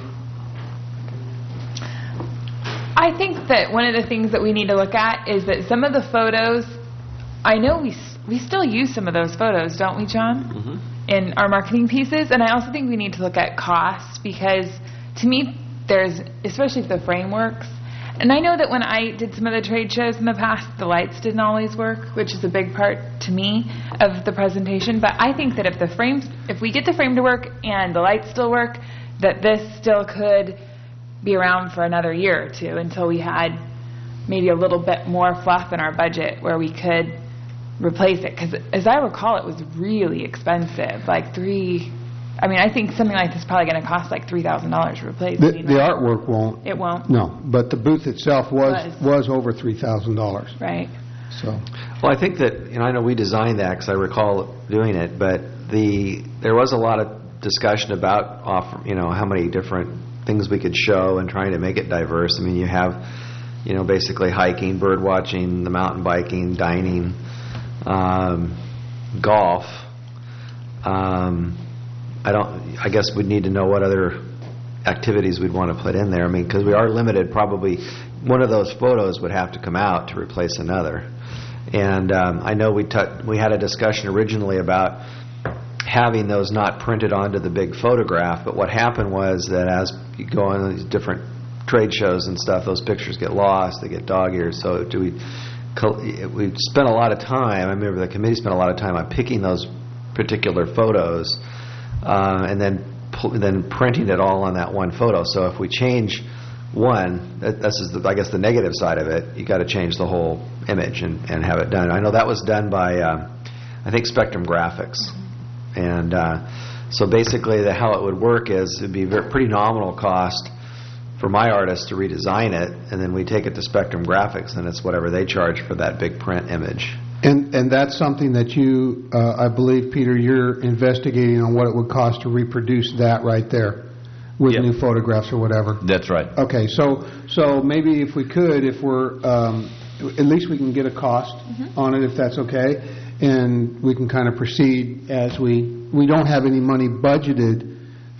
I think that one of the things that we need to look at is that some of the photos, I know we still use some of those photos, don't we, John? Mm-hmm. In our marketing pieces. And I also think we need to look at cost, because to me, especially if the frame works. And I know that when I did some of the trade shows in the past, the lights didn't always work, which is a big part to me of the presentation. But I think that if we get the frame to work and the lights still work, that this still could be around for another year or two until we had maybe a little bit more fluff in our budget where we could replace it. Because as I recall, it was really expensive, I think something like this is probably going to cost like $3,000 to replace. The artwork won't. It won't? No, but the booth itself was over $3,000. Right. So. Well, I think that, I know we designed that because I recall doing it, but there was a lot of discussion about how many different things we could show and trying to make it diverse. I mean, you have, basically hiking, bird watching, the mountain biking, dining, golf. I guess we'd need to know what other activities we'd want to put in there. I mean, because we are limited, probably one of those photos would have to come out to replace another. And I know we had a discussion originally about having those not printed onto the big photograph, but what happened was that as you go on these different trade shows and stuff, those pictures get lost, they get dog-eared. So we spent a lot of time, I remember the committee spent a lot of time on picking those particular photos and then printing it all on that one photo. So if we change one, this is I guess the negative side of it, you got to change the whole image and have it done. I know that was done by I think Spectrum Graphics. And so basically how it would work is it would be pretty nominal cost for my artist to redesign it, and then we take it to Spectrum Graphics, and it's whatever they charge for that big print image. And that's something that you, I believe, Peter, you're investigating on what it would cost to reproduce that right there with Yep. new photographs or whatever. That's right. Okay, so maybe if we could, if we're, at least we can get a cost on it, if that's okay, and we can kind of proceed as we don't have any money budgeted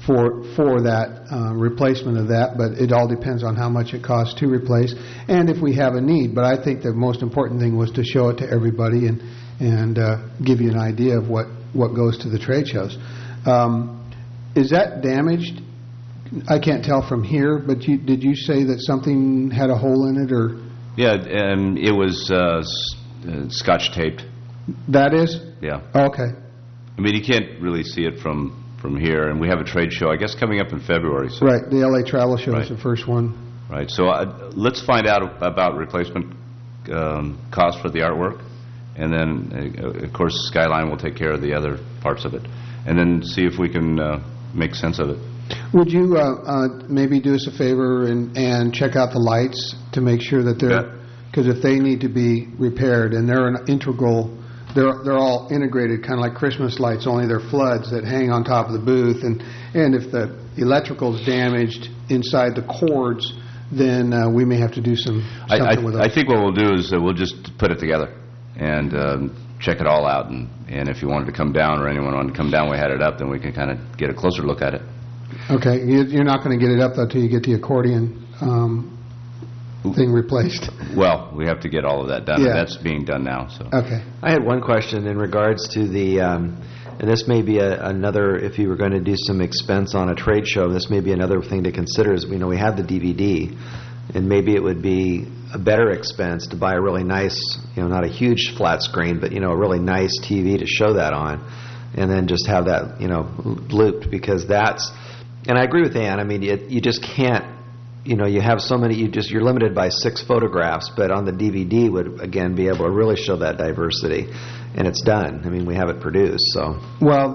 for that replacement of that, but it all depends on how much it costs to replace and if we have a need. But I think the most important thing was to show it to everybody and give you an idea of what goes to the trade shows. Is that damaged? I can't tell from here, but did you say that something had a hole in it, or? Yeah, it was scotch taped. That is? Yeah. Oh, okay. I mean, you can't really see it from here, and we have a trade show, I guess, coming up in February. So. Right, the LA Travel Show Right. is the first one. Right, so let's find out about replacement cost for the artwork, and then, of course, Skyline will take care of the other parts of it, and then see if we can make sense of it. Would you maybe do us a favor and check out the lights to make sure that they're, because if they need to be repaired, and they're an integral, they're all integrated, kind of like Christmas lights, only they're floods that hang on top of the booth, and if the electrical's damaged inside the cords, then we may have to do something with it. I think what we'll do is we'll just put it together and check it all out, and if you wanted to come down or anyone wanted to come down, we had it up, then we can kind of get a closer look at it. Okay, you're not going to get it up, though, until you get the accordion thing replaced. Well, we have to get all of that done, Yeah. and that's being done now. So. Okay. I had one question in regards to the, and this may be another, if you were going to do some expense on a trade show, this may be another thing to consider is, we have the DVD, and maybe it would be a better expense to buy a really nice, not a huge flat screen, but, a really nice TV to show that on, and then just have that, looped, because that's, and I agree with Ann, I mean, you just can't, you have so many, you're limited by 6 photographs, but on the DVD would, again, be able to really show that diversity, and it's done. I mean, we have it produced, so. Well,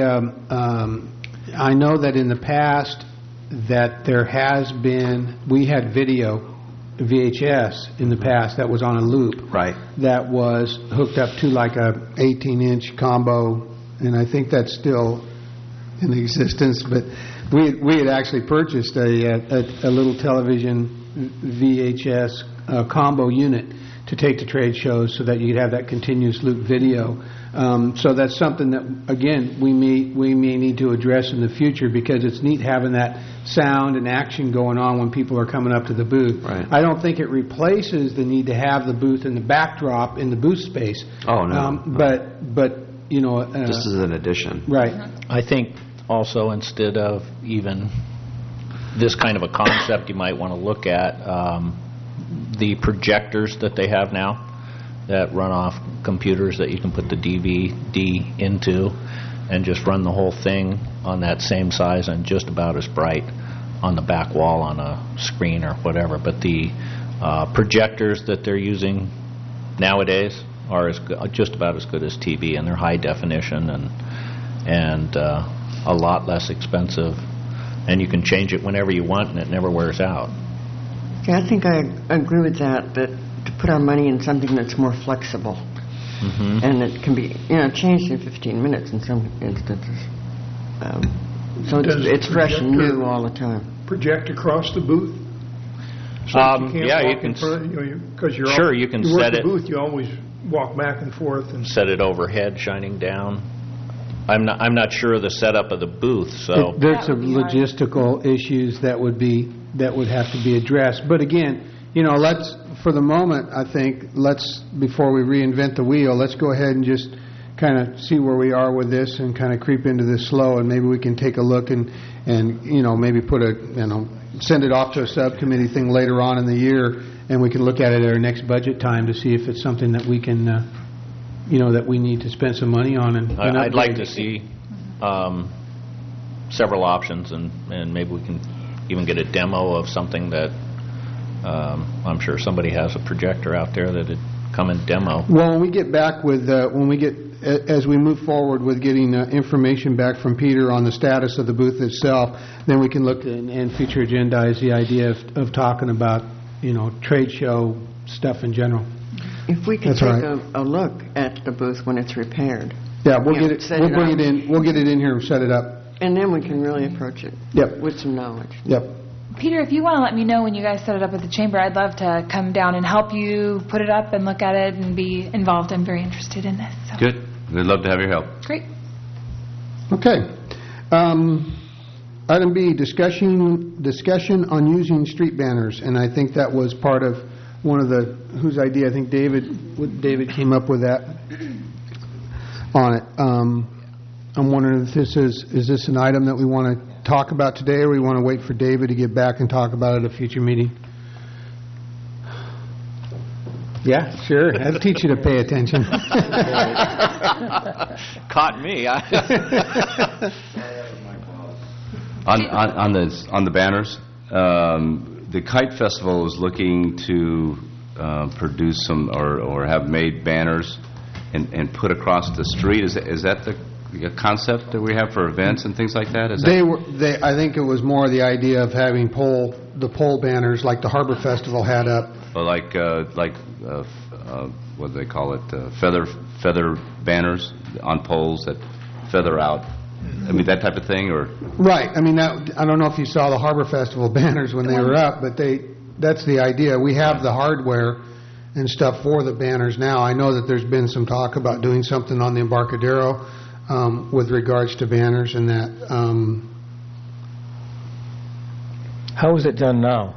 I know that in the past that there has been, we had video, VHS, in the past that was on a loop. Right. That was hooked up to like a 18-inch combo, and I think that's still in existence, but we had actually purchased a little television VHS combo unit to take to trade shows so that you could have that continuous loop video. So that's something that, again, we may need to address in the future, because it's neat having that sound and action going on when people are coming up to the booth. Right. I don't think it replaces the need to have the booth in the backdrop in the booth space. Oh, no. But just as an addition. Right. I think also, instead of even this kind of a concept, you might want to look at the projectors that they have now that run off computers that you can put the DVD into and just run the whole thing on that same size and just about as bright on the back wall on a screen or whatever. But the projectors that they're using nowadays are just about as good as TV, and they're high definition and a lot less expensive, and you can change it whenever you want, and it never wears out. Yeah, I think I agree with that to put our money in something that's more flexible. Mm-hmm. And it can be, changed in 15 minutes in some instances. So it's fresh and new all the time. Project across the booth? So you can. Because you're sure, you can set the it. Booth, you always walk back and forth and set it overhead, shining down. I'm not sure of the setup of the booth, so There's some logistical issues that would have to be addressed. But again, let's, for the moment, I think, before we reinvent the wheel, let's go ahead and just kind of see where we are with this and kind of creep into this slow, and maybe we can take a look and maybe send it off to a subcommittee thing later on in the year, and we can look at it at our next budget time to see if it's something that we can that we need to spend some money on. And I'd like to see several options, and maybe we can even get a demo of something that I'm sure somebody has a projector out there that would come and demo. Well, when we get back with as we move forward with getting information back from Peter on the status of the booth itself, then we can look and future agendize the idea of talking about trade show stuff in general. If we could take a look at the booth when it's repaired. Yeah, we'll get it. We'll bring it in. We'll get it in here and set it up. And then we can really approach it. Yep. With some knowledge. Yep. Peter, if you want to let me know when you guys set it up at the chamber, I'd love to come down and help you put it up and look at it and be involved. I'm very interested in this. So. Good. We'd love to have your help. Great. Okay. Item B, discussion on using street banners, and I think that was part of one of whose idea, I think David came up with that on it. I'm wondering if is this an item that we want to talk about today, or we want to wait for David to get back and talk about it at a future meeting? Yeah, sure. That'll teach you to pay attention. Caught me. On the banners, the Kite Festival is looking to produce some or have made banners and put across the street. Is that the concept that we have for events and things like that? I think it was more the idea of having the pole banners like the Harbor Festival had up. Well, what do they call it? Feather banners on poles that feather out. I mean, that type of thing, or right. I mean, I don't know if you saw the Harbor Festival banners when they were up, but that's the idea. We have the hardware and stuff for the banners now. I know that there's been some talk about doing something on the Embarcadero with regards to banners and that. How is it done now?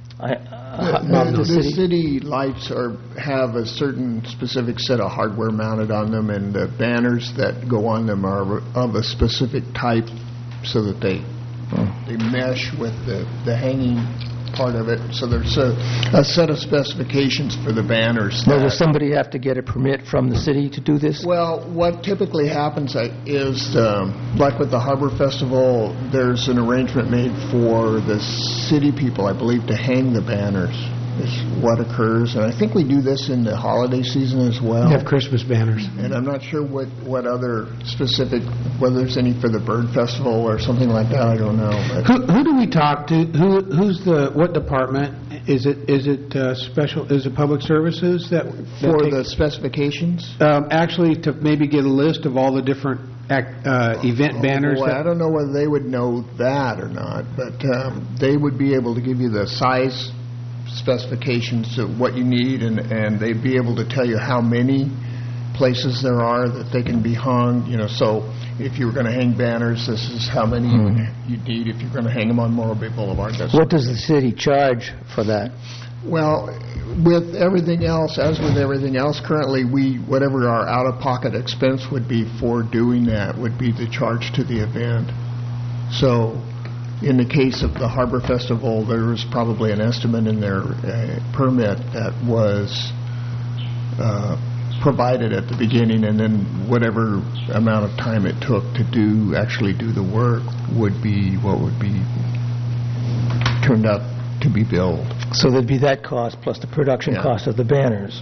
The city lights have a certain specific set of hardware mounted on them, and the banners that go on them are of a specific type, so that they mesh with the hanging part of it. So there's a set of specifications for the banners. Now, does somebody have to get a permit from the city to do this? Well, what typically happens is, like with the Harbor Festival, there's an arrangement made for the city people, I believe, to hang the banners. Is what occurs, and I think we do this in the holiday season as well. We have Christmas banners, and I'm not sure what other specific, whether there's any for the Bird Festival or something like that. I don't know. Who do we talk to? What department is it? Is it special? Is it Public Services that for the specifications? Actually, to maybe get a list of all the different event banners. Well, I don't know whether they would know that or not, but they would be able to give you the size specifications of what you need, and they'd be able to tell you how many places there are that they can be hung. So if you were going to hang banners, this is how many you'd need. If you're going to hang them on Morro Bay Boulevard, what does the city charge for that? Well, with everything else, as with everything else, currently whatever our out-of-pocket expense would be for doing that would be the charge to the event. So in the case of the Harbor Festival, there was probably an estimate in their permit that was provided at the beginning, and then whatever amount of time it took to actually do the work would be what would be turned out to be billed. So there'd be that cost plus the production cost of the banners.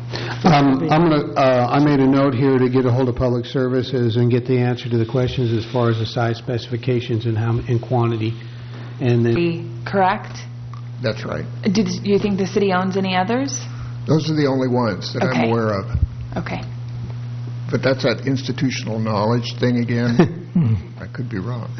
I made a note here to get a hold of Public Services and get the answer to the questions as far as the size specifications and quantity. And then correct? That's right. Do you think the city owns any others? Those are the only ones that I'm aware of. Okay. But that's that institutional knowledge thing again. I could be wrong.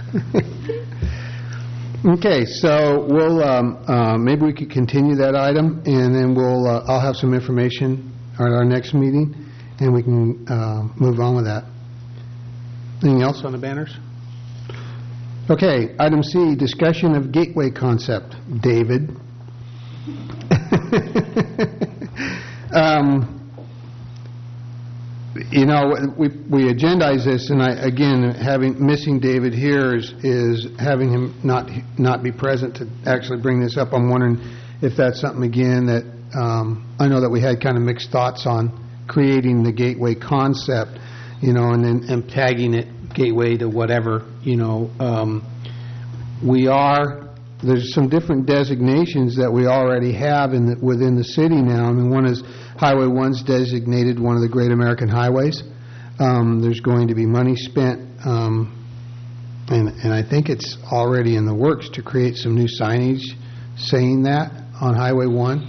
Okay, so we'll maybe we could continue that item, and then I'll have some information at our next meeting, and we can move on with that. Anything else on the banners? Okay, item C, discussion of gateway concept. David. We agendize this, and missing David here is having him not be present to actually bring this up. I'm wondering if that's something again that I know that we had kind of mixed thoughts on creating the gateway concept, and tagging it gateway to whatever. There's some different designations that we already have within the city now. I mean, one is Highway 1's designated one of the Great American Highways. There's going to be money spent, and I think it's already in the works to create some new signage saying that on Highway 1.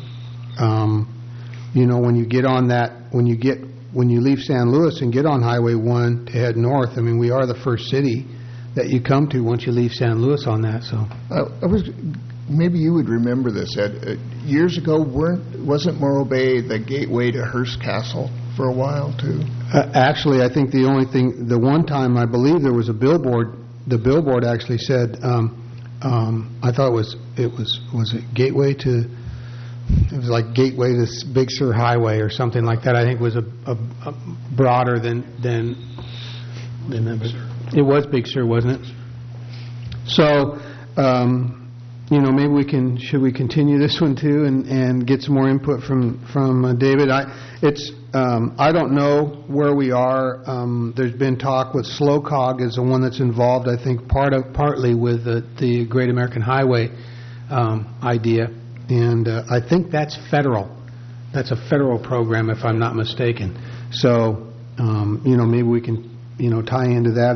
When you get on that, when you leave San Luis and get on Highway 1 to head north, I mean, we are the first city that you come to once you leave San Luis on that. So maybe you would remember this, Ed. Years ago, wasn't Morro Bay the gateway to Hearst Castle for a while too? Actually, I think the one time I believe there was a billboard the billboard actually said, I thought was it Gateway to, it was like Gateway to Big Sur Highway or something like that. I think was a broader than that. It was Big Sur, wasn't it? So, maybe should we continue this one too and get some more input from David? I don't know where we are. There's been talk with SLOCOG is the one that's involved, I think, partly with the Great American Highway idea, and I think that's federal. That's a federal program, if I'm not mistaken. So, maybe we can, tie into that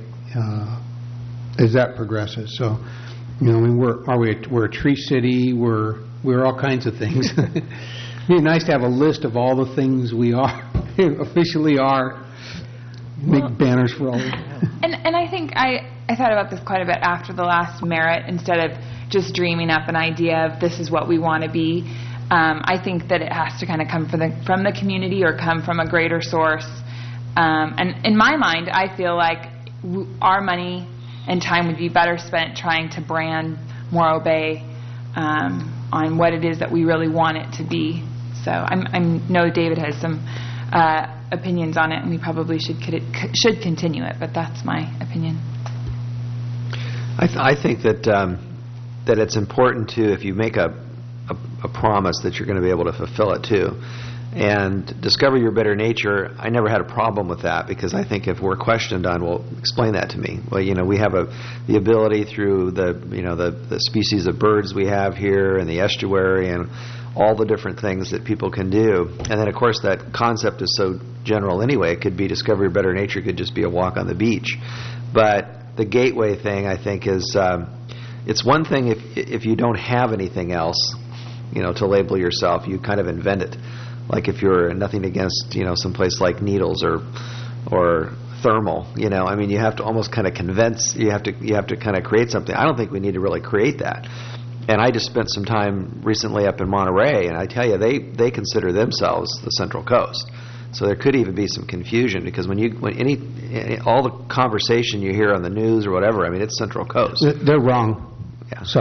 as that progresses. So, we're a tree city. We're all kinds of things. It'd be nice to have a list of all the things we are, officially are. Big banners for all of them. And I think I thought about this quite a bit after the last Merit, instead of just dreaming up an idea of this is what we want to be. I think that it has to kind of come from the community or come from a greater source. And in my mind, I feel like our money and time would be better spent trying to brand Morro Bay on what it is that we really want it to be. So I know David has some opinions on it, and we probably should continue it, but that's my opinion. I think that it's important to, if you make a promise, that you're going to be able to fulfill it too. And Discover Your Better Nature, I never had a problem with that, because I think if we're questioned on, well, explain that to me. Well, we have the ability through the species of birds we have here and the estuary and all the different things that people can do. And then, of course, that concept is so general anyway. It could be Discover Your Better Nature, could just be a walk on the beach. But the gateway thing, I think, is it's one thing if you don't have anything else, to label yourself, you kind of invent it. Like if you're nothing against, some place like Needles or Thermal, you have to almost kind of convince, you have to kind of create something. I don't think we need to really create that. And I just spent some time recently up in Monterey, and I tell you, they consider themselves the Central Coast. So there could even be some confusion, because when all the conversation you hear on the news or whatever, it's Central Coast. They're wrong. Yeah. So,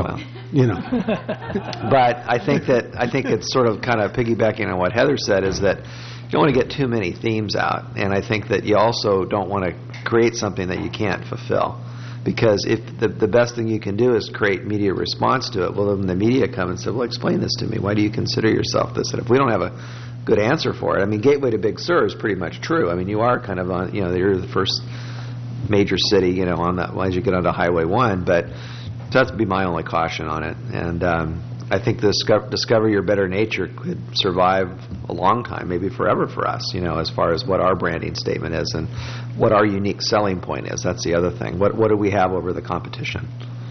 But I think it's sort of kind of piggybacking on what Heather said, is that you don't want to get too many themes out, and I think that you also don't want to create something that you can't fulfill. Because if the best thing you can do is create media response to it, well, then the media come and say, well, explain this to me. Why do you consider yourself this? And if we don't have a good answer for it, Gateway to Big Sur is pretty much true. You are kind of on, you're the first major city, on that, as you get onto Highway 1, but that would be my only caution on it. And I think the Discover Your Better Nature could survive a long time, maybe forever for us, as far as what our branding statement is and what our unique selling point is. That's the other thing. What do we have over the competition?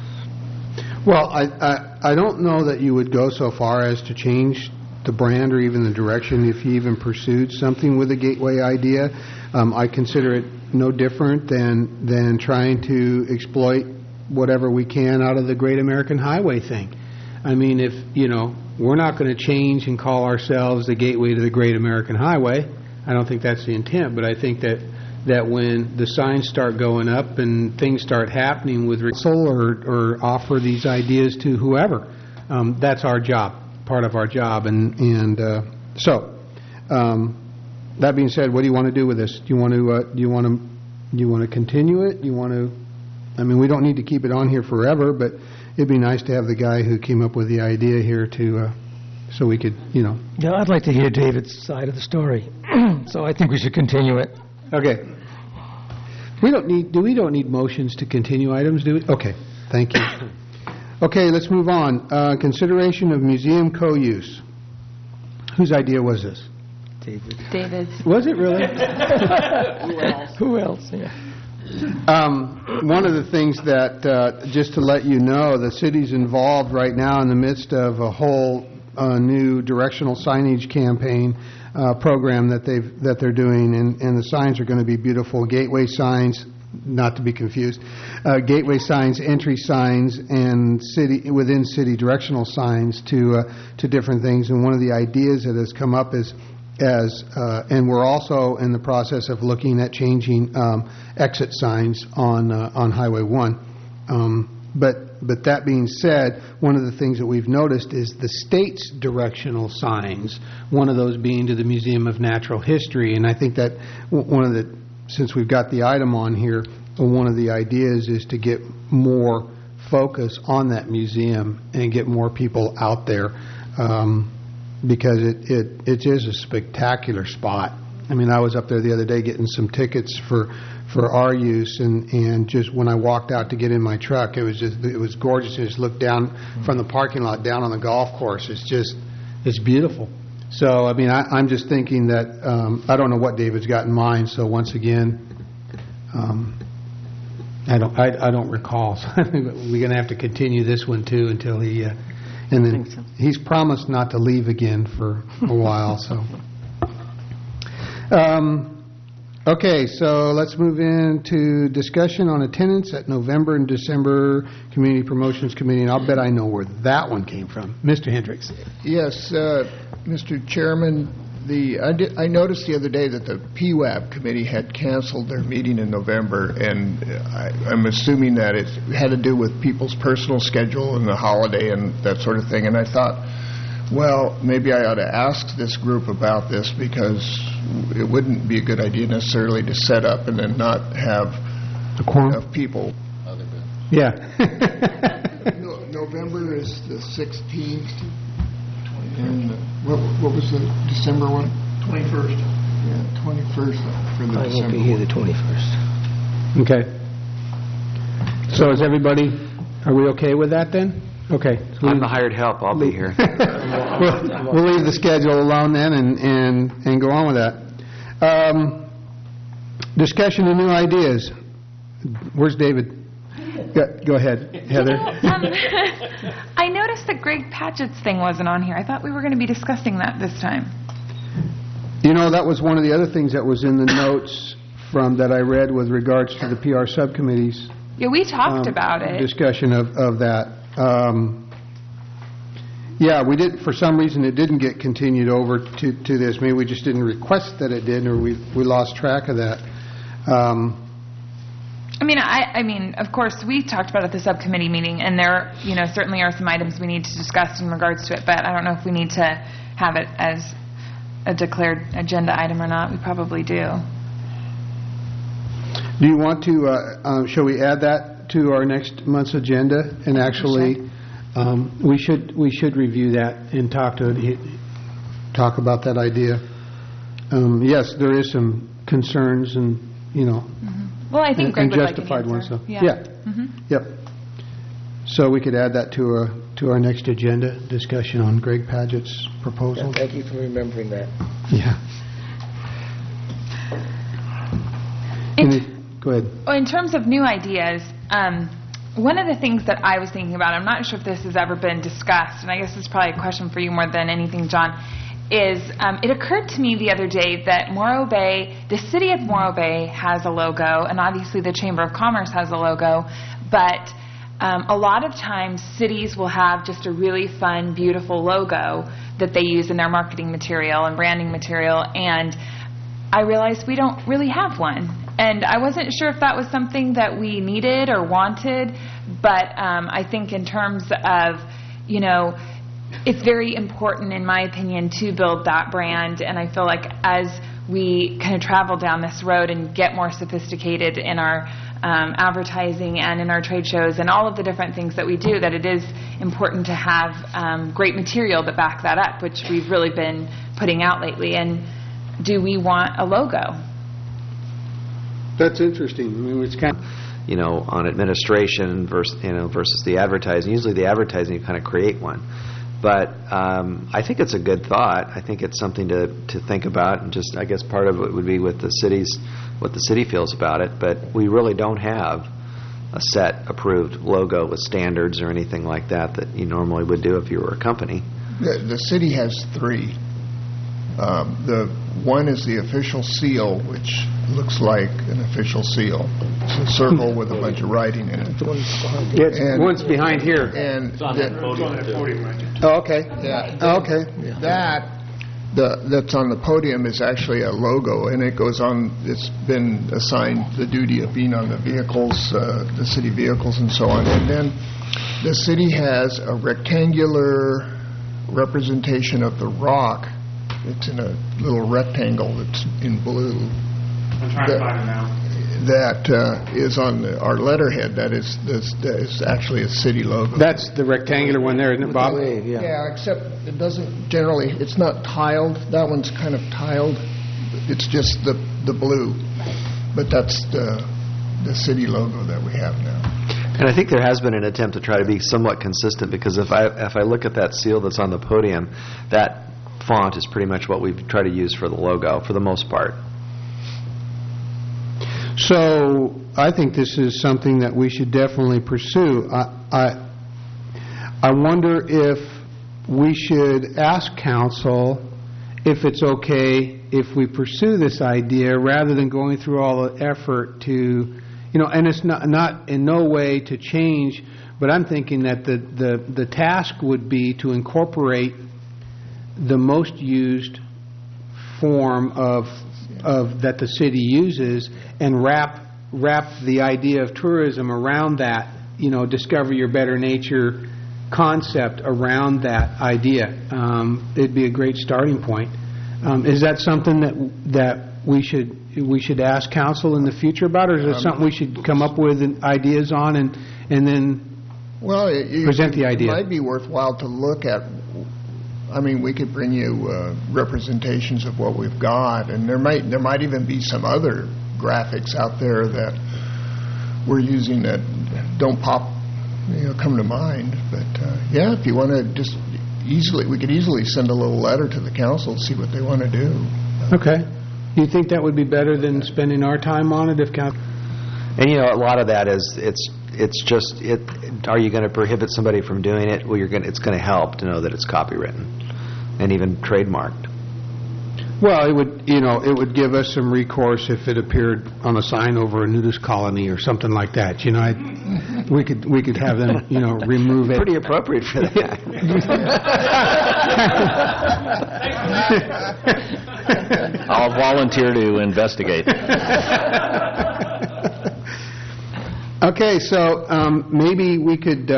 Well, I don't know that you would go so far as to change the brand or even the direction if you even pursued something with a gateway idea. I consider it no different than trying to exploit whatever we can out of the Great American Highway thing. If, we're not going to change and call ourselves the gateway to the Great American Highway, I don't think that's the intent, but I think that when the signs start going up and things start happening with Russell or offer these ideas to whoever, that's our job, part of our job. And so, that being said, what do you want to do with this? Do you want to continue it? Do you want to? We don't need to keep it on here forever, but it'd be nice to have the guy who came up with the idea here so we could, Yeah, I'd like to hear David's side of the story. So I think we should continue it. Okay. We don't need motions to continue items, do we? Okay, thank you. Okay, let's move on. Consideration of museum co-use. Whose idea was this? David's. Was it really? Who else? Yeah. One of the things that, just to let you know, the city's involved right now in the midst of a whole new directional signage campaign program that they're doing, and the signs are going to be beautiful. Gateway signs, not to be confused, gateway signs, entry signs, and within city directional signs to different things. And one of the ideas that has come up is and we're also in the process of looking at changing exit signs on Highway 1. But that being said, one of the things that we've noticed is the state's directional signs, one of those being to the Museum of Natural History. And I think that since we've got the item on here, one of the ideas is to get more focus on that museum and get more people out there, because it is a spectacular spot. I mean, I was up there the other day getting some tickets for our use, and just when I walked out to get in my truck, it was gorgeous. You just look down from the parking lot down on the golf course. It's beautiful. So I mean, I'm just thinking that I don't know what David's got in mind. So once again, I don't recall. So I think we're going to have to continue this one too until he and then he's promised not to leave again for a while. So. Okay, so let's move into discussion on attendance at November and December Community Promotions Committee, and I'll bet I know where that one came from. Mr. Hendricks. Yes, Mr. Chairman, I noticed the other day that the PWAB committee had canceled their meeting in November, and I'm assuming that it had to do with people's personal schedule and the holiday and that sort of thing, and I thought, well, maybe I ought to ask this group about this, because it wouldn't be a good idea necessarily to set up and then not have enough people. Yeah. November is the 16th. And what was the December one? 21st. Yeah, 21st for the I December won't be here one. the 21st. Okay. So is everybody, are we okay with that then? Okay. So I'm the hired help. I'll be here. we'll leave the schedule alone then and go on with that. Discussion of new ideas. Where's David? Go ahead, Heather. I noticed that Greg Padgett's thing wasn't on here. I thought we were going to be discussing that this time. You know, that was one of the other things that was in the notes that I read with regards to the PR subcommittees. Yeah, we talked about it. Discussion of that. Yeah, we did. For some reason, it didn't get continued over to this. Maybe we just didn't request that it did, or we lost track of that. I mean, of course, we talked about it at the subcommittee meeting, and there, certainly are some items we need to discuss in regards to it. But I don't know if we need to have it as a declared agenda item or not. We probably do. Do you want to? Shall we add that to our next month's agenda? And actually, we should review that and talk about that idea. Yes, there is some concerns, and Well, I think Greg would like an justified ones. So. Yeah. Mm-hmm. Yep. So we could add that to our next agenda discussion on Greg Padgett's proposal. Yeah, thank you for remembering that. Yeah. Go ahead. In terms of new ideas, one of the things that I was thinking about, I'm not sure if this has ever been discussed, and I guess it's probably a question for you more than anything, John, is it occurred to me the other day that Morro Bay, the city of Morro Bay has a logo, and obviously the Chamber of Commerce has a logo, but a lot of times cities will have just a really fun, beautiful logo that they use in their marketing material and branding material, and I realized we don't really have one. And I wasn't sure if that was something that we needed or wanted, but I think in terms of, it's very important, in my opinion, to build that brand. And I feel like as we kind of travel down this road and get more sophisticated in our advertising and in our trade shows and all of the different things that we do, that it is important to have great material that back that up, which we've really been putting out lately. And do we want a logo? That's interesting. I mean, it's kind of on administration versus the advertising. Usually the advertising, you kind of create one. But I think it's a good thought. I think it's something to think about, and just, I guess, part of it would be with what the city feels about it. But we really don't have a set approved logo with standards or anything like that you normally would do if you were a company. The city has three. The one is the official seal, which looks like an official seal. It's a circle with a bunch of writing in it. One's behind here. And It's on that podium right there. Oh, okay. Yeah. Oh, okay. That that's on the podium is actually a logo, and it goes on. It's been assigned the duty of being on the vehicles, the city vehicles, and so on. And then the city has a rectangular representation of the rock. It's in a little rectangle that's in blue. I'm trying to find it now. That is on our letterhead. That is actually a city logo. That's the rectangular one there, isn't it, Bob? Yeah, except it doesn't generally. It's not tiled. That one's kind of tiled. It's just the blue, but that's the city logo that we have now. And I think there has been an attempt to try to be somewhat consistent, because if I look at that seal that's on the podium, that font is pretty much what we try to use for the logo for the most part. So I think this is something that we should definitely pursue. I wonder if we should ask council if it's okay if we pursue this idea rather than going through all the effort to, and it's not in no way to change, but I'm thinking that the task would be to incorporate the most used form of that the city uses and wrap the idea of tourism around that, discover your better nature concept around that idea. It'd be a great starting point. Is that something that we should ask council in the future about, or is it something we should come up with ideas on and then present the idea? It might be worthwhile to look at. I mean, we could bring you representations of what we've got, and there might even be some other graphics out there that we're using that don't come to mind. But if you want to just we could easily send a little letter to the council and see what they want to do. Okay. You think that would be better than spending our time on it if council? And a lot of that is it's just are you going to prohibit somebody from doing it? Well, it's going to help to know that it's copywritten and even trademarked. Well, it would give us some recourse if it appeared on a sign over a nudist colony or something like that. We could have them remove it. Pretty appropriate for that. I'll volunteer to investigate. Okay, so maybe we could,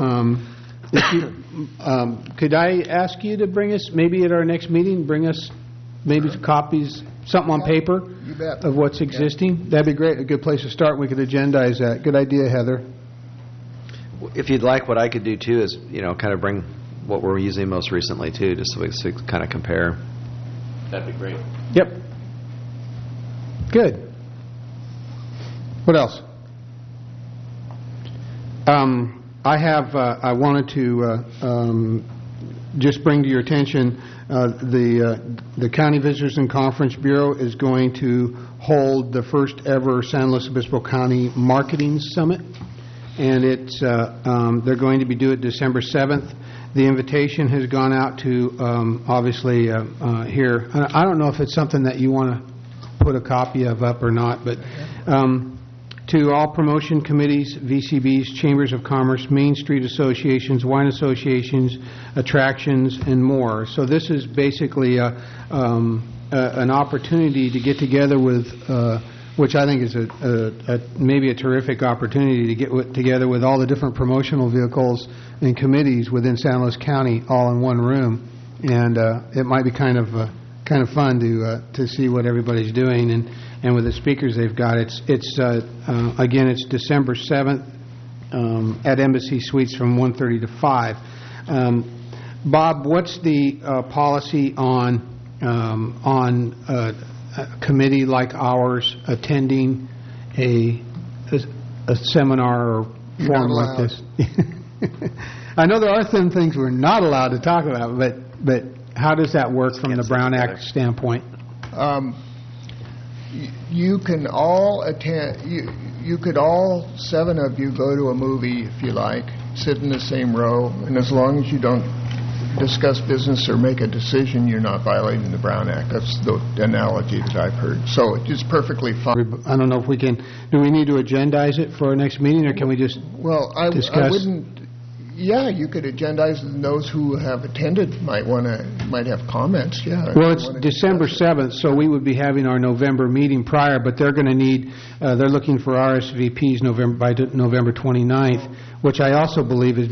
could I ask you to bring us, maybe at our next meeting, bring us maybe copies, something on paper of what's existing? That'd be great, a good place to start. We could agendize that. Good idea, Heather. If you'd like, what I could do, too, is, kind of bring what we're using most recently, too, just so we can kind of compare. That'd be great. Yep. Good. What else? I wanted to just bring to your attention the County Visitors and Conference Bureau is going to hold the first ever San Luis Obispo County Marketing Summit, and it's they're going to be due it December 7th. The invitation has gone out to obviously here. I don't know if it's something that you want to put a copy of up or not, but to all promotion committees, VCBs, chambers of commerce, Main Street associations, wine associations, attractions, and more. So this is basically an opportunity to get together with, which I think is maybe a terrific opportunity to get together with all the different promotional vehicles and committees within San Luis County all in one room, and it might be kind of fun to see what everybody's doing and with the speakers they've got. It's again, it's December 7th at Embassy Suites from 1:30 to 5. Bob, what's the policy on a committee like ours attending a seminar or forum like this? I know there are some things we're not allowed to talk about, but how does that work from the Brown Act standpoint? You can all attend. You could all 7 of you go to a movie if you like, sit in the same row, and as long as you don't discuss business or make a decision, you're not violating the Brown Act. That's the analogy that I've heard. So it's perfectly fine. I don't know if we can. Do we need to agendize it for our next meeting, or can we just discuss? I wouldn't. Yeah, you could agendize, and those who have attended might have comments, yeah. Well, it's December 7th, so we would be having our November meeting prior, but they're going to need, they're looking for RSVPs by November 29th, which I also believe is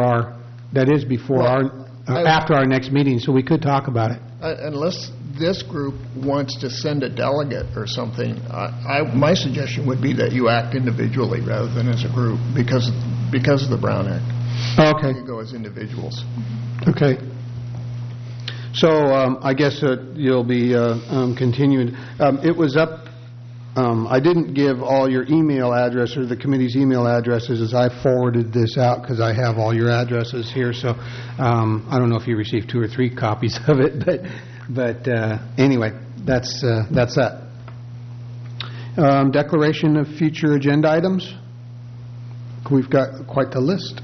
after our next meeting, so we could talk about it. Unless this group wants to send a delegate or something, my suggestion would be that you act individually rather than as a group, because of the Brown Act. Okay. You go as individuals. Okay. So I guess you'll be continuing. It was up. I didn't give all your email addresses, or the committee's email addresses, as I forwarded this out because I have all your addresses here. So I don't know if you received 2 or 3 copies of it, but anyway, that's that. Declaration of future agenda items. We've got quite the list.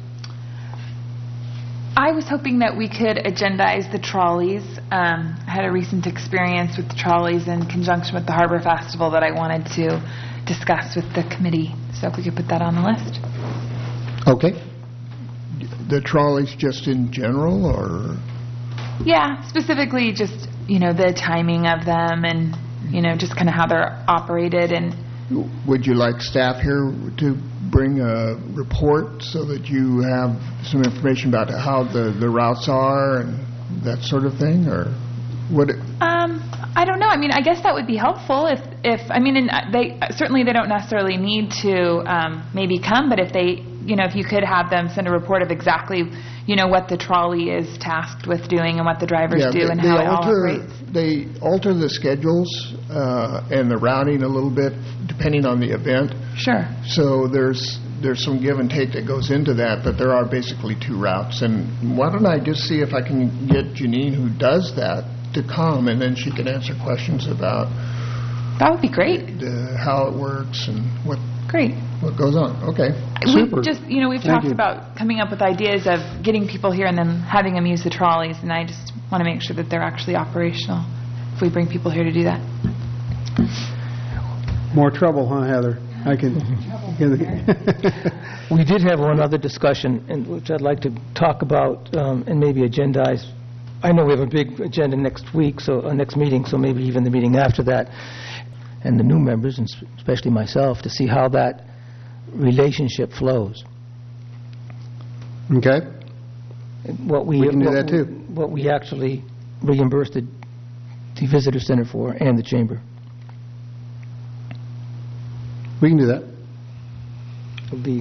I was hoping that we could agendize the trolleys. I had a recent experience with the trolleys in conjunction with the Harbor Festival that I wanted to discuss with the committee. So if we could put that on the list. Okay. The trolleys just in general, or? Yeah, specifically just, the timing of them and, just kind of how they're operated. And would you like staff here to bring a report so that you have some information about how the routes are and that sort of thing, or would it? I don't know. I mean, I guess that would be helpful if they certainly they don't necessarily need to maybe come, but if they, if you could have them send a report of exactly, what the trolley is tasked with doing and what the drivers do and how it all operates. They alter the schedules and the routing a little bit depending on the event. Sure. So there's some give and take that goes into that, but there are basically 2 routes. And why don't I just see if I can get Janine, who does that, to come, and then she can answer questions about. That would be great. How it works and what. Great. What goes on? Okay. Super. We've talked about coming up with ideas of getting people here and then having them use the trolleys, and I just want to make sure that they're actually operational if we bring people here to do that. More trouble, huh, Heather? I can. We did have one other discussion, which I'd like to talk about and maybe agendize. I know we have a big agenda next week, next meeting, so maybe even the meeting after that, and the new members, and especially myself, to see how that relationship flows. Okay. We can do that too. What we actually reimbursed the visitor center for and the chamber. We can do that. It'll be.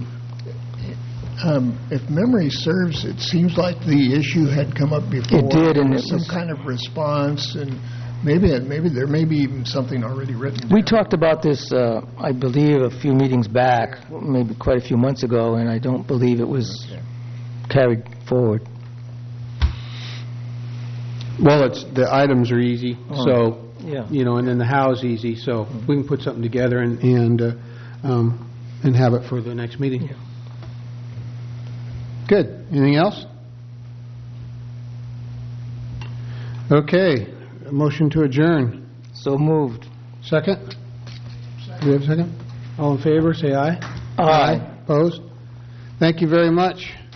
If memory serves, it seems like the issue had come up before. It did, and there was some kind of response, and maybe there may be even something already written. We talked about this, I believe, a few meetings back, maybe quite a few months ago, and I don't believe it was carried forward. Well, the items are easy, so yeah. And then the how's easy, so we can put something together and have it for the next meeting. Yeah. Good. Anything else? Okay. A motion to adjourn. So moved. Second? Do we have a second? All in favor, say aye. Aye. Opposed? Thank you very much.